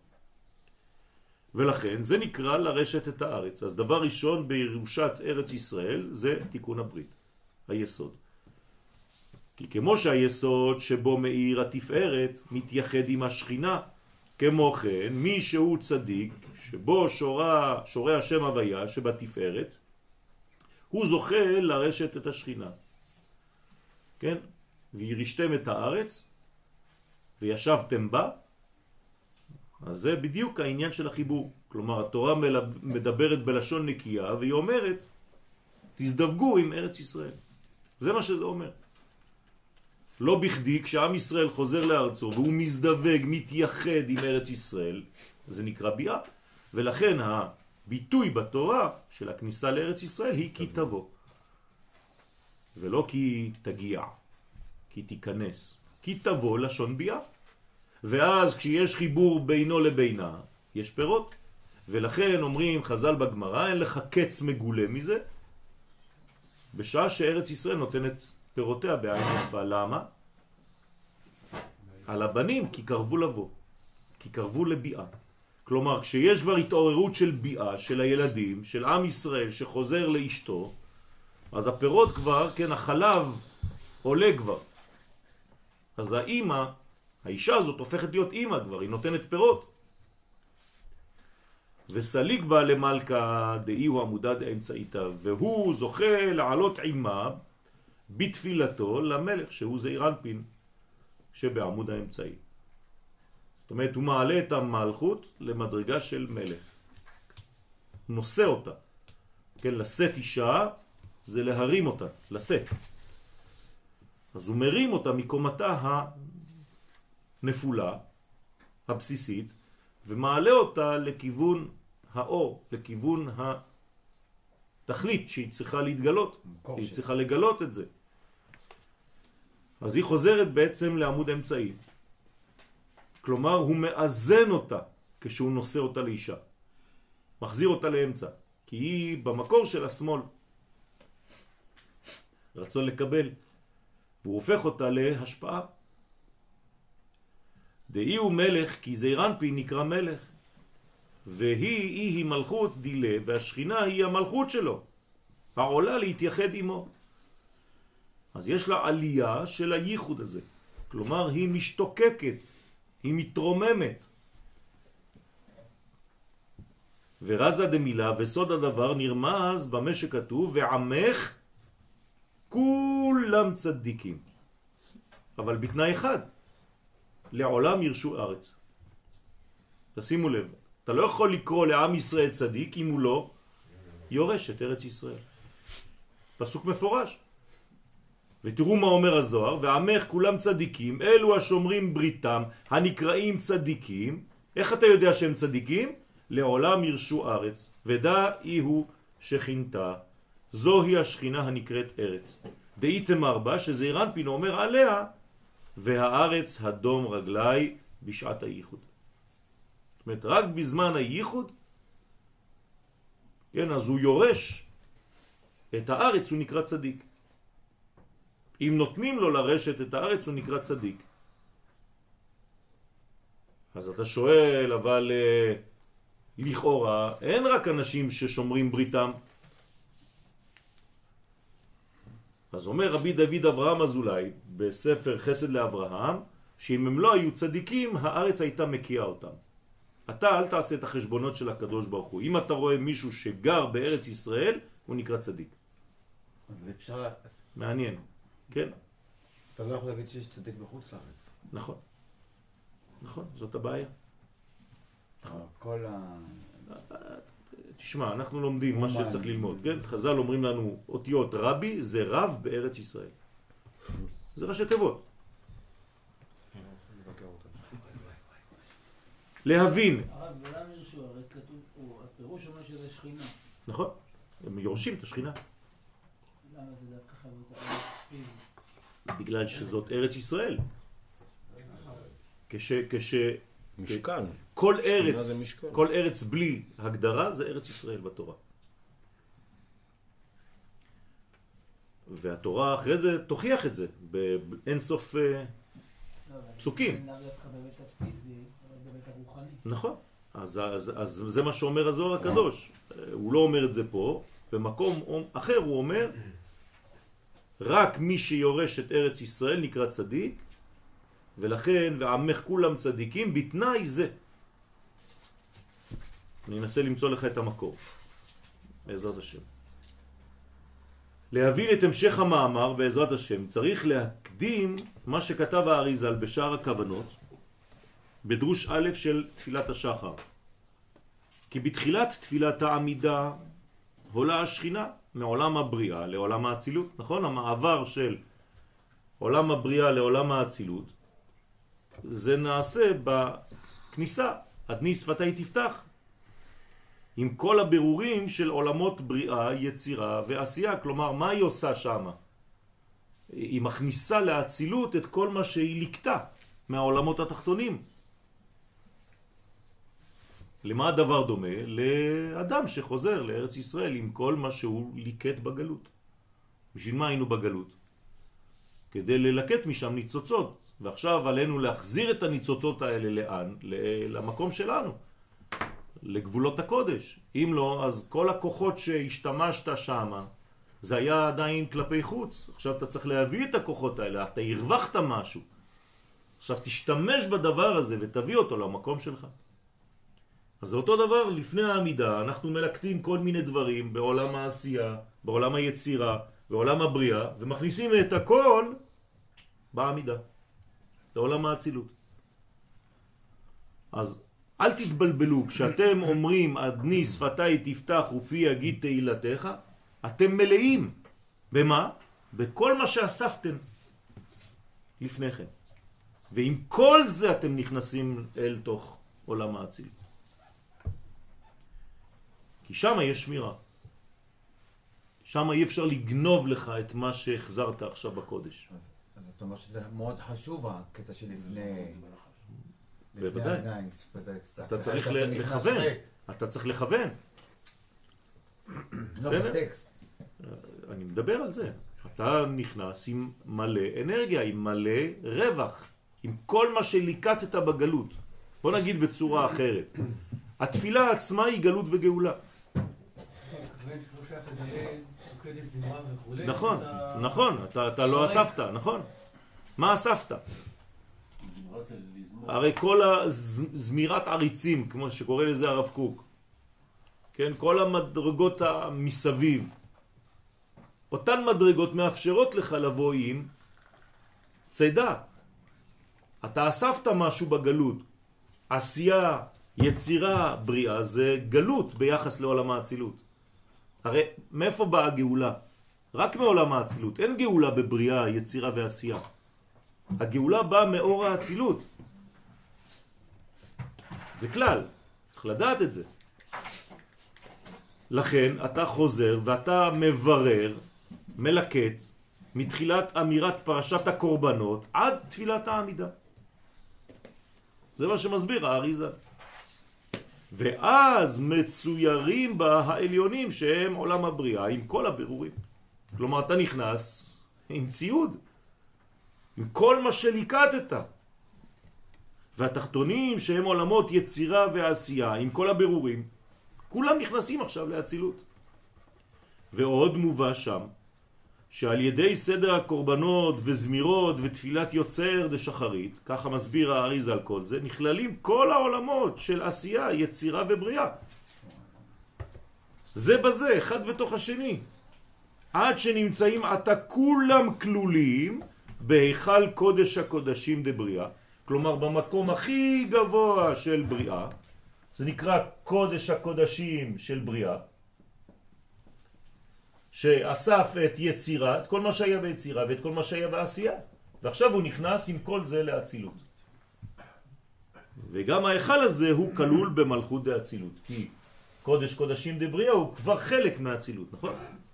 ולכן זה נקרא לרשת את הארץ. אז דבר ראשון בירושת ארץ ישראל זה תיקון הברית, היסוד. כי כמו שהיסוד שבו מאיר התפארת מתייחד עם השכינה, כמו כן מי שהוא צדיק שבו שורה, שורה השם הוויה שבתפארת, הוא זוכה לרשת את השכינה. כן? וירשתם את הארץ וישבתם בה. אז זה בדיוק העניין של החיבור. כלומר התורה מדברת בלשון נקייה והיא אומרת תזדווגו עם ארץ ישראל. זה מה שזה אומר. לא בכדי כשעם ישראל חוזר לארצו והוא מזדווג, מתייחד עם ארץ ישראל, זה נקרא ביאה. ולכן הביטוי בתורה של הכניסה לארץ ישראל היא כי תבוא. ולא כי תגיע, כי תיכנס. כי תבוא לשון ביאה. ואז כשיש חיבור בינו לבינה, יש פירות. ולכן אומרים חז"ל בגמרא, אין לך קץ מגולה מזה, בשעה שארץ ישראל נותנת פירותיה בעין יפה. למה? על הבנים, כי קרבו לבוא, כי קרבו לביאה. כלומר, כשיש כבר התעוררות של ביאה, של הילדים, של עם ישראל שחוזר לאשתו, אז הפירות כבר, כן, החלב עולה כבר. אז האמא, האישה הזאת הופכת להיות אמא כבר, היא נותנת פירות. וסליק בה למלכה דאי הוא עמודה דאמצעיתה, והוא זוכה לעלות עימה בתפילתו למלך שהוא זעיר אנפין שבעמוד האמצעי. זאת אומרת הוא מעלה את המלכות למדרגה של מלך, נושא אותה. כן, לשאת אישה זה להרים אותה, לשאת. אז הוא מרים אותה מקומתה הנפולה הבסיסית ומעלה אותה לכיוון האור, לכיוון התכלית שהיא צריכה להתגלות, היא שלי. צריכה לגלות את זה. אז היא חוזרת בעצם לעמוד אמצעי. כלומר הוא מאזן אותה כשהוא נושא אותה לאישה. מחזיר אותה לאמצע, כי היא במקור של השמאל. רצון לקבל. והוא הופך אותה להשפעה. דאי הוא מלך, כי זעיר אנפין נקרא מלך. והיא היא, היא מלכות דילה, והשכינה היא המלכות שלו. העולה להתייחד עמו. אז יש לה עלייה של הייחוד הזה. כלומר היא משתוקקת, היא מתרוממת. ורזה דמילה וסוד הדבר נרמז במה שכתוב ועמך כולם צדיקים. אבל בתנאי אחד, לעולם ירשו ארץ. תשימו לב, אתה לא יכול לקרוא לעם ישראל צדיק אם הוא לא יורש את ארץ ישראל. פסוק מפורש. ותראו מה אומר הזוהר, ועמך כולם צדיקים, אלו השומרים בריתם, הנקראים צדיקים. איך אתה יודע שהם צדיקים? לעולם ירשו ארץ, ודע אי הוא שכינתה, זוהי השכינה הנקראת ארץ. דאיתם ארבע, שזעיר אנפין אומר עליה, והארץ הדום רגלי בשעת הייחוד. זאת אומרת, רק בזמן הייחוד, כן, אז הוא יורש את הארץ, הוא נקרא צדיק. אם נותנים לו לרשת את הארץ, הוא נקרא צדיק. אז אתה שואל, אבל אה, לכאורה, אין רק אנשים ששומרים בריתם. אז אומר רבי דוד אברהם אזולאי, בספר חסד לאברהם, שאם הם לא היו צדיקים, הארץ הייתה מקיאה אותם. אתה אל תעשה את החשבונות של הקדוש ברוך הוא. אם אתה רואה מישהו שגר בארץ ישראל, הוא נקרא צדיק. אז אפשר... מעניין, כן? אתה לא יכול להגיד שיש צדיק בחוץ לארץ. נכון. נכון, זאת הבעיה. כל ה... תשמע, אנחנו לומדים מה שצריך ללמוד, כן? חז"ל אומרים לנו, אותיות רבי זה רב בארץ ישראל. זה ראשי תיבות. להבין. הרב, ולמה ירשו? הרי כתוב, הפירוש אומר שזה שכינה. נכון, הם יורשים את השכינה. למה זה דווקא חייב את הארץ פיזית? בגלל שזאת ארץ ישראל. כש, כש, משכן. כל שכינה ארץ, זה משכן. כל ארץ בלי הגדרה זה ארץ ישראל בתורה. והתורה אחרי זה תוכיח את זה באין סוף לא, אבל פסוקים. זה לאו דווקא בהיבט הפיזי, אבל בהיבט הרוחני. נכון. אז, אז, אז זה מה שאומר הזוהר הקדוש. הוא לא אומר את זה פה, במקום אחר הוא אומר, רק מי שיורש את ארץ ישראל נקרא צדיק, ולכן ועמך כולם צדיקים בתנאי זה. אני אנסה למצוא לך את המקור, בעזרת השם. להבין את המשך המאמר בעזרת השם צריך להקדים מה שכתב האריזל בשער הכוונות בדרוש א' של תפילת השחר. כי בתחילת תפילת העמידה עולה השכינה מעולם הבריאה לעולם האצילות. נכון? המעבר של עולם הבריאה לעולם האצילות זה נעשה בכניסה, אדני שפתי תפתח, עם כל הבירורים של עולמות בריאה, יצירה ועשייה. כלומר, מה היא עושה שם? היא מכניסה לאצילות את כל מה שהיא לקטה מהעולמות התחתונים. למה הדבר דומה? לאדם שחוזר לארץ ישראל עם כל מה שהוא ליקט בגלות. בשביל מה היינו בגלות? כדי ללקט משם ניצוצות. ועכשיו עלינו להחזיר את הניצוצות האלה לאן? למקום שלנו. לגבולות הקודש. אם לא, אז כל הכוחות שהשתמשת שם, זה היה עדיין כלפי חוץ. עכשיו אתה צריך להביא את הכוחות האלה, אתה הרווחת משהו. עכשיו תשתמש בדבר הזה ותביא אותו למקום שלך. אז זה אותו דבר לפני העמידה, אנחנו מלקטים כל מיני דברים בעולם העשייה, בעולם היצירה, בעולם הבריאה, ומכניסים את הכל בעמידה, בעולם האצילות. אז אל תתבלבלו, כשאתם אומרים אדני שפתי תפתח ופי יגיד תהילתך, אתם מלאים. במה? בכל מה שאספתם לפניכם. ועם כל זה אתם נכנסים אל תוך עולם האצילות. כי שם יש שמירה. שם אי אפשר לגנוב לך את מה שהחזרת עכשיו בקודש. אז אז אתה אומר שזה מאוד חשוב הקטע שלפני... בוודאי. אתה צריך לכוון. אתה צריך לכוון. לא בטקסט. אני מדבר על זה. אתה נכנס עם מלא אנרגיה, עם מלא רווח, עם כל מה שליקטת בגלות. בוא נגיד בצורה אחרת. התפילה עצמה היא גלות וגאולה. נכון, נכון, אתה לא אספת, נכון. מה אספת? הרי כל הזמירת עריצים, כמו שקורא לזה הרב קוק, כן, כל המדרגות מסביב, אותן מדרגות מאפשרות לך לבוא עם צידה. אתה אספת משהו בגלות, עשייה, יצירה, בריאה, זה גלות ביחס לעולם האצילות. הרי מאיפה באה הגאולה? רק מעולם האצילות. אין גאולה בבריאה, יצירה ועשייה. הגאולה באה מאור האצילות. זה כלל, צריך לדעת את זה. לכן אתה חוזר ואתה מברר, מלקט, מתחילת אמירת פרשת הקורבנות עד תפילת העמידה. זה מה שמסביר האריזל. ואז מצוירים בה העליונים שהם עולם הבריאה עם כל הבירורים. כלומר אתה נכנס עם ציוד, עם כל מה שליקטת. והתחתונים שהם עולמות יצירה ועשייה עם כל הבירורים, כולם נכנסים עכשיו לאצילות. ועוד מובא שם שעל ידי סדר הקורבנות וזמירות ותפילת יוצר דשחרית, ככה מסביר האריז על כל זה, נכללים כל העולמות של עשייה, יצירה ובריאה. זה בזה, אחד בתוך השני. עד שנמצאים עתה כולם כלולים בהיכל קודש הקודשים דבריאה, כלומר במקום הכי גבוה של בריאה, זה נקרא קודש הקודשים של בריאה, שאסף את יצירה, את כל מה שהיה ביצירה ואת כל מה שהיה בעשייה. ועכשיו הוא נכנס עם כל זה לאצילות. וגם ההיכל הזה הוא כלול במלכות דאצילות, כי קודש קודשים דבריאה הוא כבר חלק מהאצילות, נכון?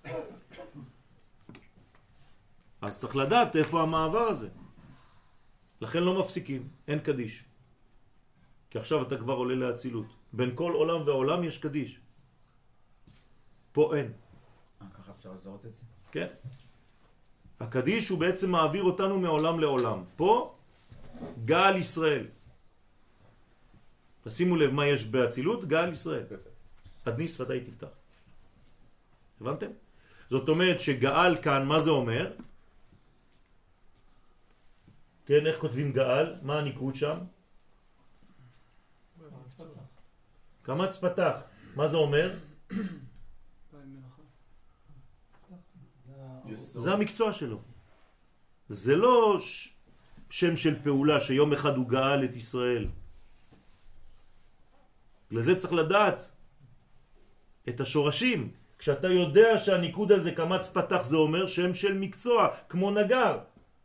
אז צריך לדעת איפה המעבר הזה. לכן לא מפסיקים, אין קדיש. כי עכשיו אתה כבר עולה לאצילות. בין כל עולם ועולם יש קדיש. פה אין. אה, ככה אפשר לזהות את זה? כן. הקדיש הוא בעצם מעביר אותנו מעולם לעולם. פה גאל ישראל. תשימו לב מה יש באצילות, גאל ישראל. אדני שפתי תפתח. הבנתם? זאת אומרת שגאל כאן, מה זה אומר? כן, איך כותבים גאל? מה הניקוד שם? קמץ פתח. מה זה אומר? זה המקצוע שלו. זה לא ש... שם של פעולה שיום אחד הוא גאל את ישראל. לזה צריך לדעת את השורשים. כשאתה יודע שהניקוד הזה קמץ פתח זה אומר שם של מקצוע, כמו נגר.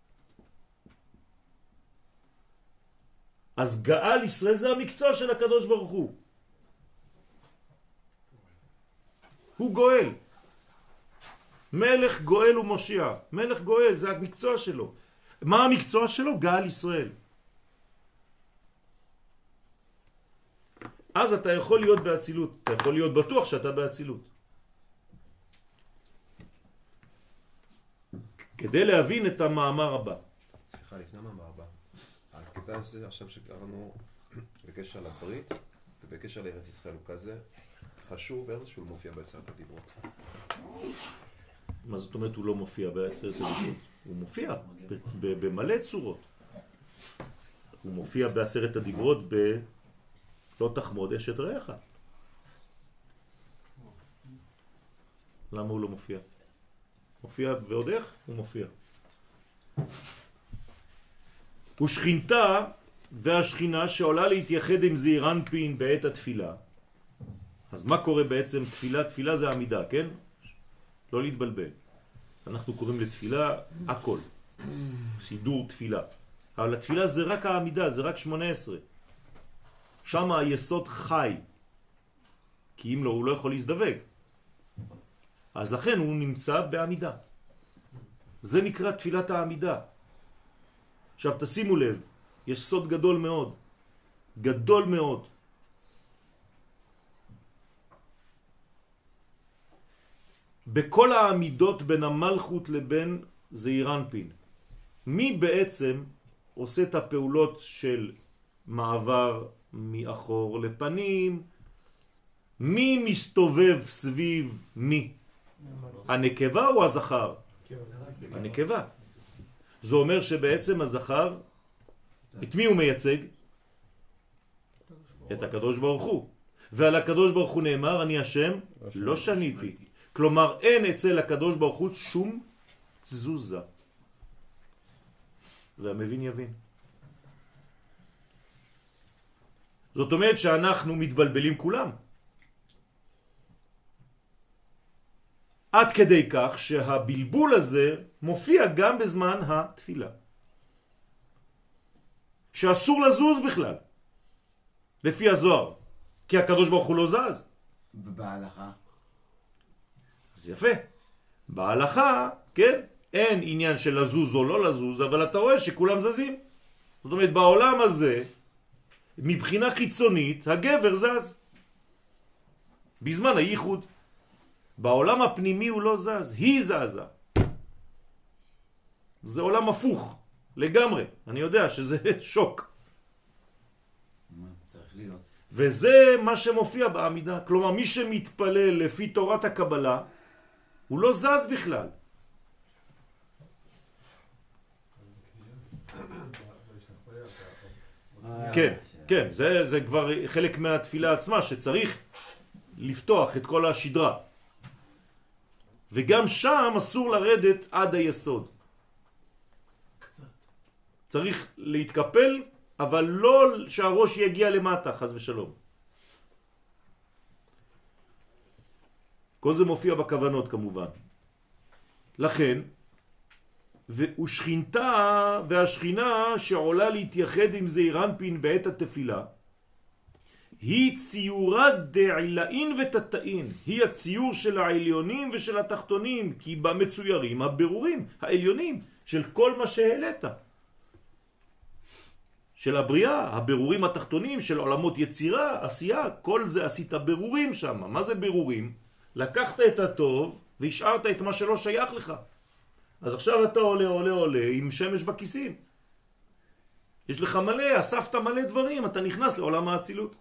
אז גאל ישראל זה המקצוע של הקדוש ברוך הוא. הוא גואל. מלך גואל ומושיע. מלך גואל זה המקצוע שלו. מה המקצוע שלו? גאל ישראל. אז אתה יכול להיות באצילות. אתה יכול להיות בטוח שאתה באצילות. כדי להבין את המאמר הבא. סליחה, לפני המאמר הבא. הקטע הזה עכשיו שקראנו בקשר לברית ובקשר לארץ ישראל הוא כזה חשוב איזשהו מופיע בעשרת הדיברות. מה זאת אומרת הוא לא מופיע בעשרת הדיברות? הוא מופיע במלא צורות. הוא מופיע בעשרת הדיברות ב... לא תחמוד אשת רעך. למה הוא לא מופיע? מופיע ועוד איך? הוא מופיע. ושכינתה והשכינה שעולה להתייחד עם זעיר אנפין בעת התפילה. אז מה קורה בעצם תפילה? תפילה זה עמידה, כן? לא להתבלבל. אנחנו קוראים לתפילה הכל. סידור תפילה. אבל התפילה זה רק העמידה, זה רק שמונה עשרה. שם היסוד חי. כי אם לא, הוא לא יכול להזדווג. אז לכן הוא נמצא בעמידה. זה נקרא תפילת העמידה. עכשיו תשימו לב, יש סוד גדול מאוד. גדול מאוד. בכל העמידות בין המלכות לבין זעיר אנפין. מי בעצם עושה את הפעולות של מעבר מאחור לפנים? מי מסתובב סביב מי? הנקבה או הזכר? הנקבה. זה אומר שבעצם הזכר, את מי הוא מייצג? את הקדוש ברוך הוא. ועל הקדוש ברוך הוא נאמר, אני השם לא שניתי. כלומר, אין אצל הקדוש ברוך הוא שום תזוזה. והמבין יבין. זאת אומרת שאנחנו מתבלבלים כולם. עד כדי כך שהבלבול הזה מופיע גם בזמן התפילה. שאסור לזוז בכלל. לפי הזוהר. כי הקדוש ברוך הוא לא זז. ובהלכה? אז יפה. בהלכה, כן, אין עניין של לזוז או לא לזוז, אבל אתה רואה שכולם זזים. זאת אומרת, בעולם הזה, מבחינה חיצונית, הגבר זז. בזמן הייחוד. בעולם הפנימי הוא לא זז, היא זזה. זה עולם הפוך, לגמרי. אני יודע שזה שוק. צריך להיות. וזה מה שמופיע בעמידה. כלומר, מי שמתפלל לפי תורת הקבלה, הוא לא זז בכלל. כן, כן, זה, זה כבר חלק מהתפילה עצמה, שצריך לפתוח את כל השדרה. וגם שם אסור לרדת עד היסוד. צריך להתקפל, אבל לא שהראש יגיע למטה, חס ושלום. כל זה מופיע בכוונות כמובן. לכן, ושכינתה והשכינה שעולה להתייחד עם זעיר אנפין בעת התפילה, היא ציורת דעילאין ותתאין, היא הציור של העליונים ושל התחתונים, כי במצוירים הבירורים העליונים של כל מה שהעלית. של הבריאה, הבירורים התחתונים של עולמות יצירה, עשייה, כל זה עשית בירורים שם. מה זה בירורים? לקחת את הטוב והשארת את מה שלא שייך לך. אז עכשיו אתה עולה, עולה, עולה עם שמש בכיסים. יש לך מלא, אספת מלא דברים, אתה נכנס לעולם האצילות.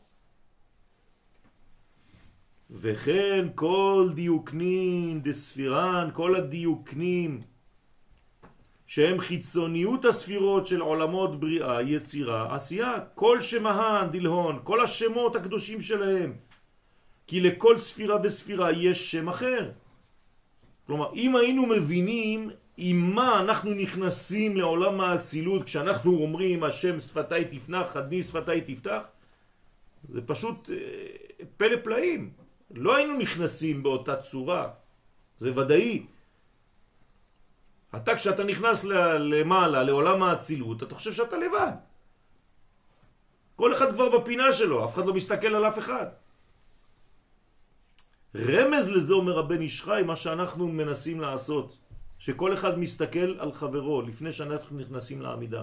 וכן כל דיוקנין דספירן, כל הדיוקנים שהם חיצוניות הספירות של עולמות בריאה, יצירה, עשייה, כל שמהן, דלהון, כל השמות הקדושים שלהם. כי לכל ספירה וספירה יש שם אחר. כלומר, אם היינו מבינים עם מה אנחנו נכנסים לעולם האצילות, כשאנחנו אומרים השם שפתיי תפנח, חדני שפתיי תפתח, זה פשוט אה, פלא פלאים. לא היינו נכנסים באותה צורה, זה ודאי. אתה כשאתה נכנס למעלה, לעולם האצילות, אתה חושב שאתה לבד. כל אחד כבר בפינה שלו, אף אחד לא מסתכל על אף אחד. רמז לזה אומר הבן איש חי, מה שאנחנו מנסים לעשות, שכל אחד מסתכל על חברו לפני שאנחנו נכנסים לעמידה.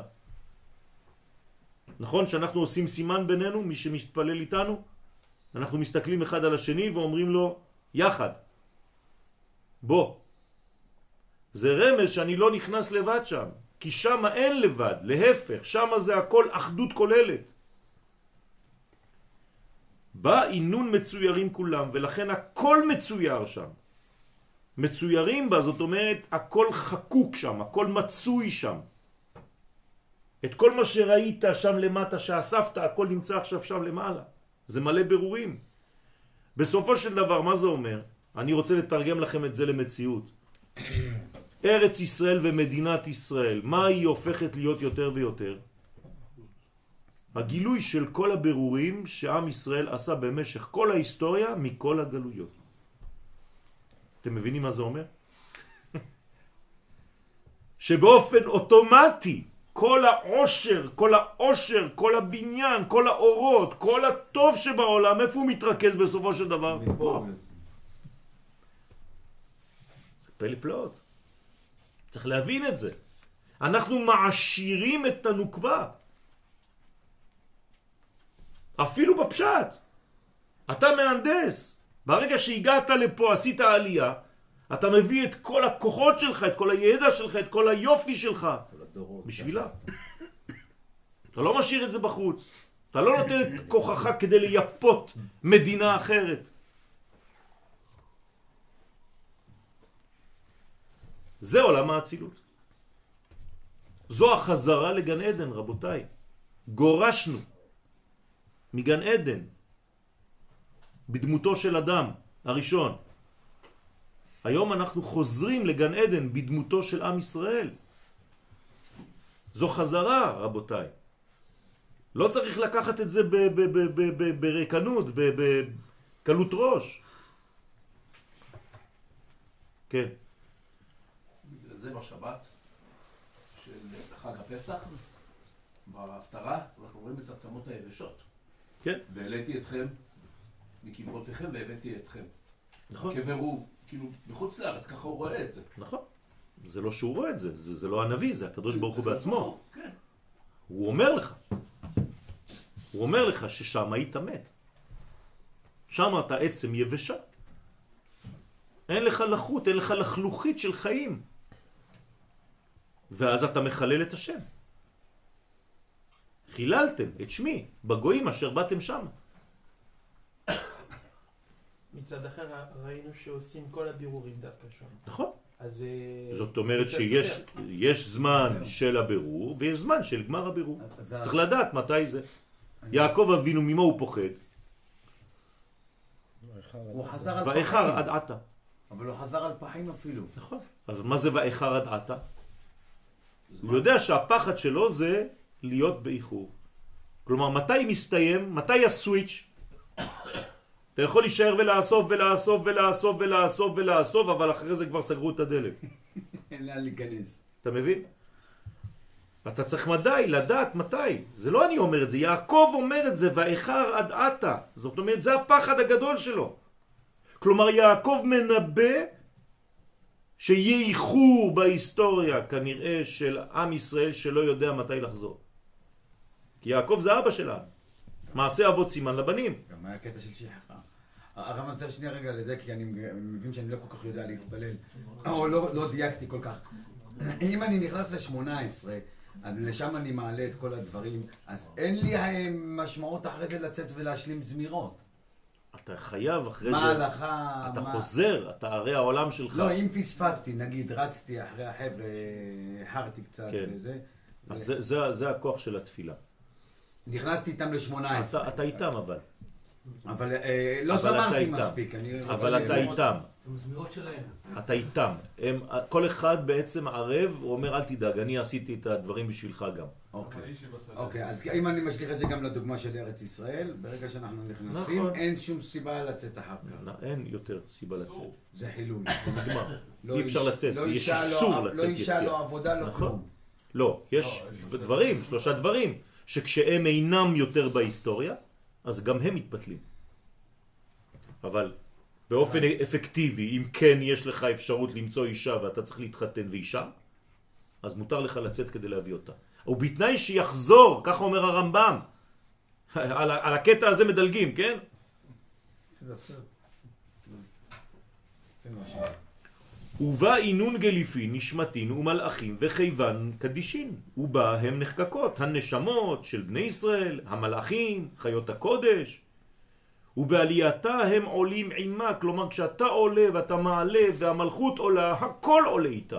נכון שאנחנו עושים סימן בינינו, מי שמתפלל איתנו, אנחנו מסתכלים אחד על השני ואומרים לו יחד, בוא. זה רמז שאני לא נכנס לבד שם, כי שם אין לבד, להפך, שם זה הכל אחדות כוללת. בא עינון מצוירים כולם, ולכן הכל מצויר שם. מצוירים בה, זאת אומרת, הכל חקוק שם, הכל מצוי שם. את כל מה שראית שם למטה, שאספת, הכל נמצא עכשיו שם למעלה. זה מלא ברורים. בסופו של דבר, מה זה אומר? אני רוצה לתרגם לכם את זה למציאות. ארץ ישראל ומדינת ישראל, מה היא הופכת להיות יותר ויותר? הגילוי של כל הבירורים שעם ישראל עשה במשך כל ההיסטוריה מכל הגלויות. אתם מבינים מה זה אומר? שבאופן אוטומטי כל העושר, כל העושר, כל הבניין, כל האורות, כל הטוב שבעולם, איפה הוא מתרכז בסופו של דבר? פה. זה פלא פלאות. צריך להבין את זה. אנחנו מעשירים את הנוקבה. אפילו בפשט. אתה מהנדס. ברגע שהגעת לפה, עשית עלייה, אתה מביא את כל הכוחות שלך, את כל הידע שלך, את כל היופי שלך. בשבילה. אתה לא משאיר את זה בחוץ. אתה לא נותן את כוחך כדי לייפות מדינה אחרת. זה עולם האצילות. זו החזרה לגן עדן, רבותיי. גורשנו מגן עדן בדמותו של אדם הראשון. היום אנחנו חוזרים לגן עדן בדמותו של עם ישראל. זו חזרה, רבותיי. לא צריך לקחת את זה ברקנות, בקלות ראש. כן. בגלל זה בשבת של חג הפסח, בהפטרה, אנחנו רואים את עצמות היבשות. כן. והעליתי אתכם מקברותיכם והבאתי אתכם. נכון. קבר הוא, כאילו, בחוץ לארץ, ככה הוא רואה את זה. נכון. זה לא שהוא רואה את זה, זה, זה לא הנביא, זה הקדוש ברוך הוא בעצמו. כן. הוא אומר לך. הוא אומר לך ששם היית מת. שם אתה עצם יבשה. אין לך לחות, אין לך לחלוכית של חיים. ואז אתה מחלל את השם. חיללתם את שמי בגויים אשר באתם שם. מצד אחר ראינו שעושים כל הבירורים דווקא שם. נכון. אז זאת אומרת שיש יש זמן של הבירור ויש זמן של גמר הבירור. צריך לדעת מתי זה. יעקב אבינו ממה הוא פוחד? הוא חזר על ואיחר פחים. עד עתה. אבל הוא חזר על פחים אפילו. נכון. אז מה זה ואיחר עד עתה? הוא יודע שהפחד שלו זה להיות באיחור. כלומר, מתי מסתיים? מתי הסוויץ'? אתה יכול להישאר ולאסוף ולאסוף ולאסוף ולאסוף ולאסוף, אבל אחרי זה כבר סגרו את הדלת. אין לאן להיכנס. אתה מבין? אתה צריך מדי לדעת מתי. זה לא אני אומר את זה, יעקב אומר את זה, ואיחר עד עתה. זאת אומרת, זה הפחד הגדול שלו. כלומר, יעקב מנבא שיהיה איחור בהיסטוריה, כנראה, של עם ישראל שלא יודע מתי לחזור. כי יעקב זה אבא שלנו. מעשה אבות סימן לבנים. גם היה קטע של שכחה. הרב מצא שנייה רגע לדק, כי אני מבין שאני לא כל כך יודע להתפלל, או לא, לא דייקתי כל כך. אם אני נכנס ל-שמונה עשרה, לשם אני מעלה את כל הדברים, אז אין לי משמעות אחרי זה לצאת ולהשלים זמירות. אתה חייב אחרי מה זה, ההלכה? אתה מה... חוזר, אתה הרי העולם שלך. לא, אם פספסתי, נגיד, רצתי אחרי החבר'ה, החרתי קצת כן. וזה. אז ו... זה, זה, זה הכוח של התפילה. נכנסתי איתם ל-שמונה עשרה. אתה, אתה איתם אבל. אבל אה, לא אבל שמרתי אתה מספיק. אני אבל רוצה אתה לראות- איתם. המזמירות שלהם. אתה איתם. הם, כל אחד בעצם ערב, הוא אומר אל תדאג, אני עשיתי את הדברים בשבילך גם. אוקיי. האיש שבשדה. אוקיי, אז אם אני משליך את זה גם לדוגמה של ארץ ישראל, ברגע שאנחנו נכנסים, נכון. אין שום סיבה לצאת אחר כך. אין יותר סיבה לצאת. זה חילול. נגמר. לא אי אפשר איש- לצאת, לא יש אישה, לא- איסור לא לצאת אישה, יציאה. לא עבודה, לא נכון. כלום. לא, יש לא, יש דברים, שלושה דברים, שכשהם אינם יותר בהיסטוריה, אז גם הם מתבטלים. אבל באופן אפקטיבי, אם כן יש לך אפשרות למצוא אישה ואתה צריך להתחתן ואישה, אז מותר לך לצאת כדי להביא אותה. ובתנאי שיחזור, ככה אומר הרמב"ם. על, על הקטע הזה מדלגים, כן? ובא אינון גליפין, נשמתין ומלאכים וכיוון קדישין. ובה הם נחקקות, הנשמות של בני ישראל, המלאכים, חיות הקודש. ובעלייתה הם עולים עימה, כלומר כשאתה עולה ואתה מעלה והמלכות עולה, הכל עולה איתה.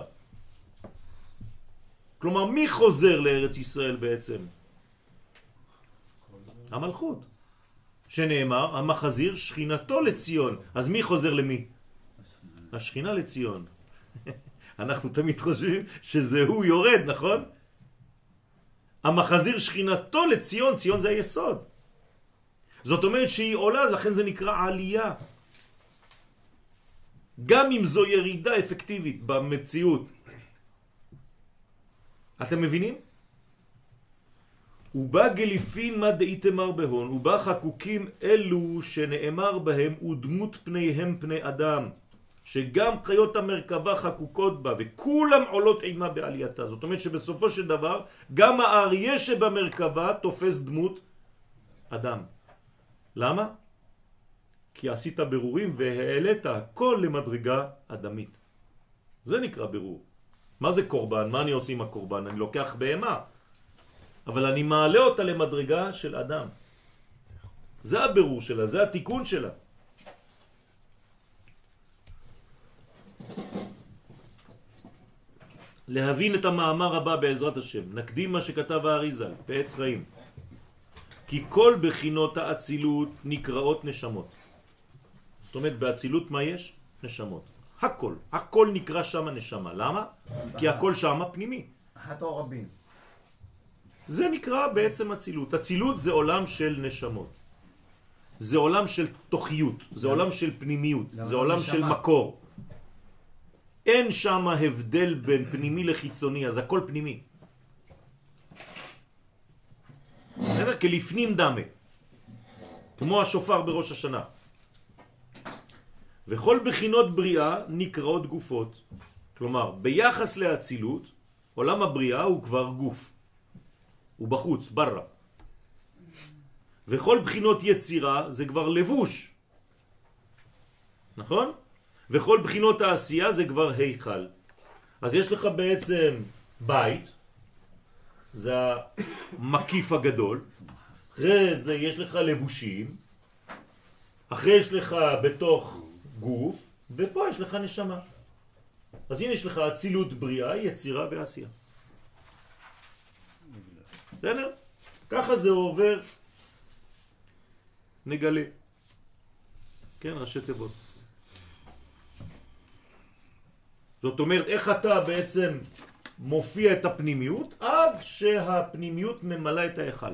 כלומר מי חוזר לארץ ישראל בעצם? המלכות. שנאמר, המחזיר שכינתו לציון. אז מי חוזר למי? השכינה לציון. אנחנו תמיד חושבים שזה הוא יורד, נכון? המחזיר שכינתו לציון, ציון זה היסוד. זאת אומרת שהיא עולה, לכן זה נקרא עלייה. גם אם זו ירידה אפקטיבית במציאות. אתם מבינים? ובא גליפין מה דאיתמר בהון, ובא חקוקים אלו שנאמר בהם ודמות פניהם פני אדם, שגם חיות המרכבה חקוקות בה, וכולם עולות עימה בעלייתה. זאת אומרת שבסופו של דבר, גם האריה שבמרכבה תופס דמות אדם. למה? כי עשית ברורים והעלית הכל למדרגה אדמית. זה נקרא ברור. מה זה קורבן? מה אני עושה עם הקורבן? אני לוקח בהמה, אבל אני מעלה אותה למדרגה של אדם. זה הברור שלה, זה התיקון שלה. להבין את המאמר הבא בעזרת השם. נקדים מה שכתב האריזל בעץ חיים. כי כל בחינות האצילות נקראות נשמות. זאת אומרת, באצילות מה יש? נשמות. הכל. הכל נקרא שם נשמה. למה? כי הכל שם פנימי. אחת או רבים. זה נקרא בעצם אצילות. אצילות זה עולם של נשמות. זה עולם של תוכיות. זה עולם של פנימיות. זה עולם של מקור. אין שם הבדל בין פנימי לחיצוני, אז הכל פנימי. בסדר? כלפנים דמה. כמו השופר בראש השנה. וכל בחינות בריאה נקראות גופות. כלומר, ביחס לאצילות, עולם הבריאה הוא כבר גוף. הוא בחוץ, ברא. וכל בחינות יצירה זה כבר לבוש. נכון? וכל בחינות העשייה זה כבר היכל. אז יש לך בעצם בית, זה המקיף הגדול. אחרי זה יש לך לבושים. אחרי יש לך בתוך גוף, ופה יש לך נשמה. אז הנה יש לך אצילות בריאה, יצירה ועשייה. בסדר? ככה זה עובר. נגלה. כן, ראשי תיבות. זאת אומרת, איך אתה בעצם מופיע את הפנימיות, עד שהפנימיות ממלא את ההיכל.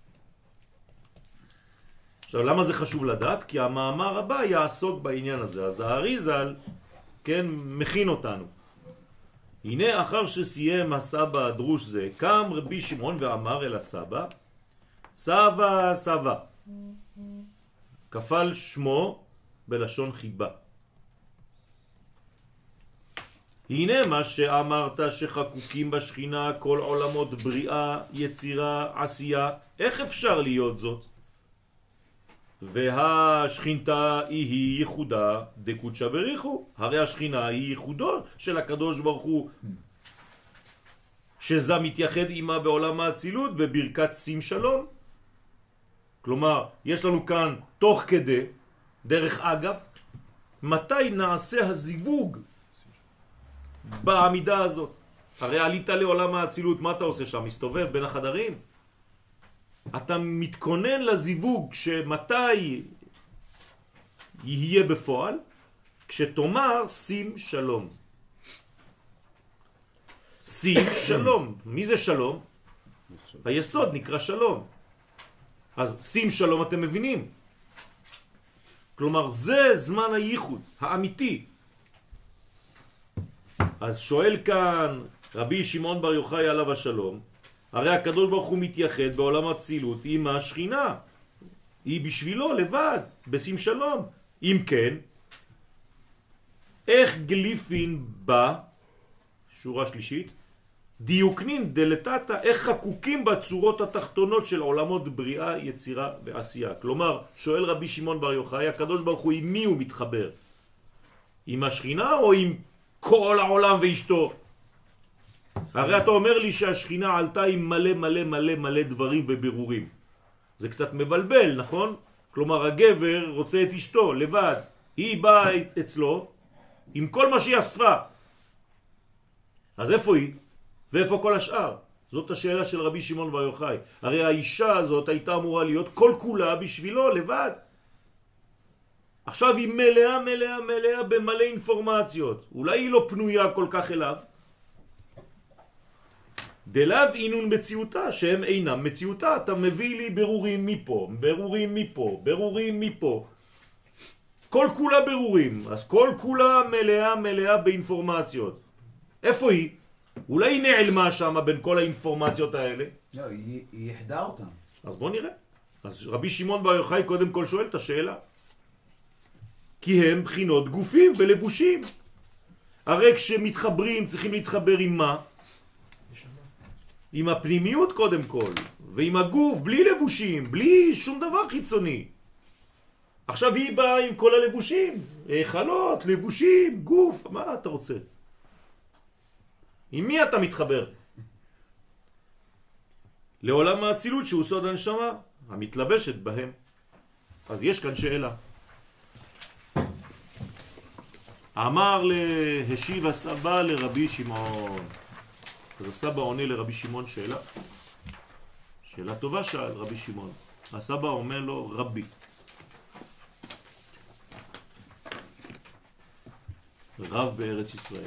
עכשיו, למה זה חשוב לדעת? כי המאמר הבא יעסוק בעניין הזה. אז האריזל, כן, מכין אותנו. הנה, אחר שסיים הסבא הדרוש זה, קם רבי שמעון ואמר אל הסבא, סבא, סבא. כפל שמו בלשון חיבה. הנה מה שאמרת שחקוקים בשכינה כל עולמות בריאה, יצירה, עשייה, איך אפשר להיות זאת? והשכינתה היא ייחודה דקודשא בריחו, הרי השכינה היא ייחודו של הקדוש ברוך הוא, שזה מתייחד עמה בעולם האצילות בברכת שים שלום. כלומר, יש לנו כאן תוך כדי, דרך אגב, מתי נעשה הזיווג בעמידה הזאת? הרי עלית לעולם האצילות, מה אתה עושה שם? מסתובב בין החדרים? אתה מתכונן לזיווג שמתי יהיה בפועל? כשתאמר שים שלום. שים שלום. מי זה שלום? היסוד נקרא שלום. אז שים שלום אתם מבינים? כלומר זה זמן הייחוד האמיתי. אז שואל כאן רבי שמעון בר יוחאי עליו השלום, הרי הקדוש ברוך הוא מתייחד בעולם הצילות עם השכינה, היא בשבילו לבד, בשים שלום. אם כן, איך גליפין בה, שורה שלישית, דיוקנין דלתתא, איך חקוקים בצורות התחתונות של עולמות בריאה, יצירה ועשייה. כלומר, שואל רבי שמעון בר יוחאי, הקדוש ברוך הוא עם מי הוא מתחבר? עם השכינה או עם כל העולם ואשתו? הרי אתה אומר לי שהשכינה עלתה עם מלא מלא מלא מלא דברים ובירורים. זה קצת מבלבל, נכון? כלומר, הגבר רוצה את אשתו לבד, היא באה אצלו עם כל מה שהיא אספה. אז איפה היא? ואיפה כל השאר? זאת השאלה של רבי שמעון בר יוחאי. הרי האישה הזאת הייתה אמורה להיות כל כולה בשבילו לבד. עכשיו היא מלאה מלאה מלאה במלא אינפורמציות. אולי היא לא פנויה כל כך אליו. דלאו אינון מציאותה, שהם אינם מציאותה. אתה מביא לי ברורים מפה, ברורים מפה, ברורים מפה. כל כולה ברורים. אז כל כולה מלאה מלאה באינפורמציות. איפה היא? אולי היא נעלמה שם בין כל האינפורמציות האלה? לא, היא, היא יחדה אותם. אז בוא נראה. אז רבי שמעון בר יוחאי קודם כל שואל את השאלה. כי הם בחינות גופים ולבושים. הרי כשמתחברים צריכים להתחבר עם מה? עם הפנימיות קודם כל. ועם הגוף, בלי לבושים, בלי שום דבר חיצוני. עכשיו היא באה עם כל הלבושים. חלות, לבושים, גוף, מה אתה רוצה? עם מי אתה מתחבר? לעולם האצילות שהוא סוד הנשמה, המתלבשת בהם. אז יש כאן שאלה. אמר להשיב הסבא לרבי שמעון. אז הסבא עונה לרבי שמעון שאלה. שאלה טובה שאל רבי שמעון. הסבא אומר לו רבי. רב בארץ ישראל.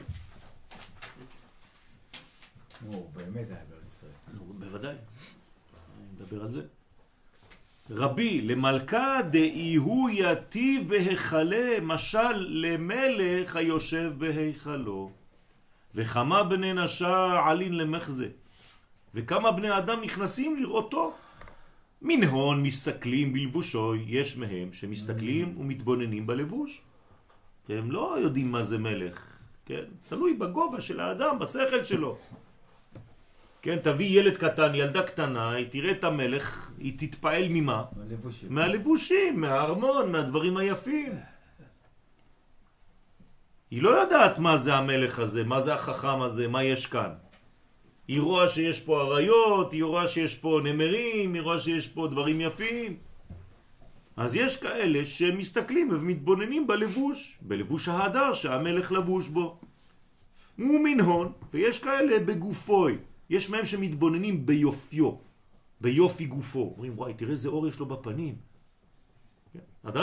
הוא באמת היה בארץ ישראל. נו, בוודאי. אני מדבר על זה. רבי, למלכה דאי הוא יטיב בהיכלה, משל למלך היושב בהיכלו. וכמה בני נשה עלין למחזה. וכמה בני אדם נכנסים לראותו. מן הון מסתכלים בלבושו, יש מהם שמסתכלים ומתבוננים בלבוש. הם לא יודעים מה זה מלך. כן? תלוי בגובה של האדם, בשכל שלו. כן, תביא ילד קטן, ילדה קטנה, היא תראה את המלך, היא תתפעל ממה? מהלבושים. מהלבושים, מהארמון, מהדברים היפים. היא לא יודעת מה זה המלך הזה, מה זה החכם הזה, מה יש כאן. היא רואה שיש פה עריות, היא רואה שיש פה נמרים, היא רואה שיש פה דברים יפים. אז יש כאלה שמסתכלים ומתבוננים בלבוש, בלבוש ההדר שהמלך לבוש בו. הוא מנהון, ויש כאלה בגופוי. יש מהם שמתבוננים ביופיו, ביופי גופו. אומרים, וואי, תראה איזה אור יש לו בפנים. עדיין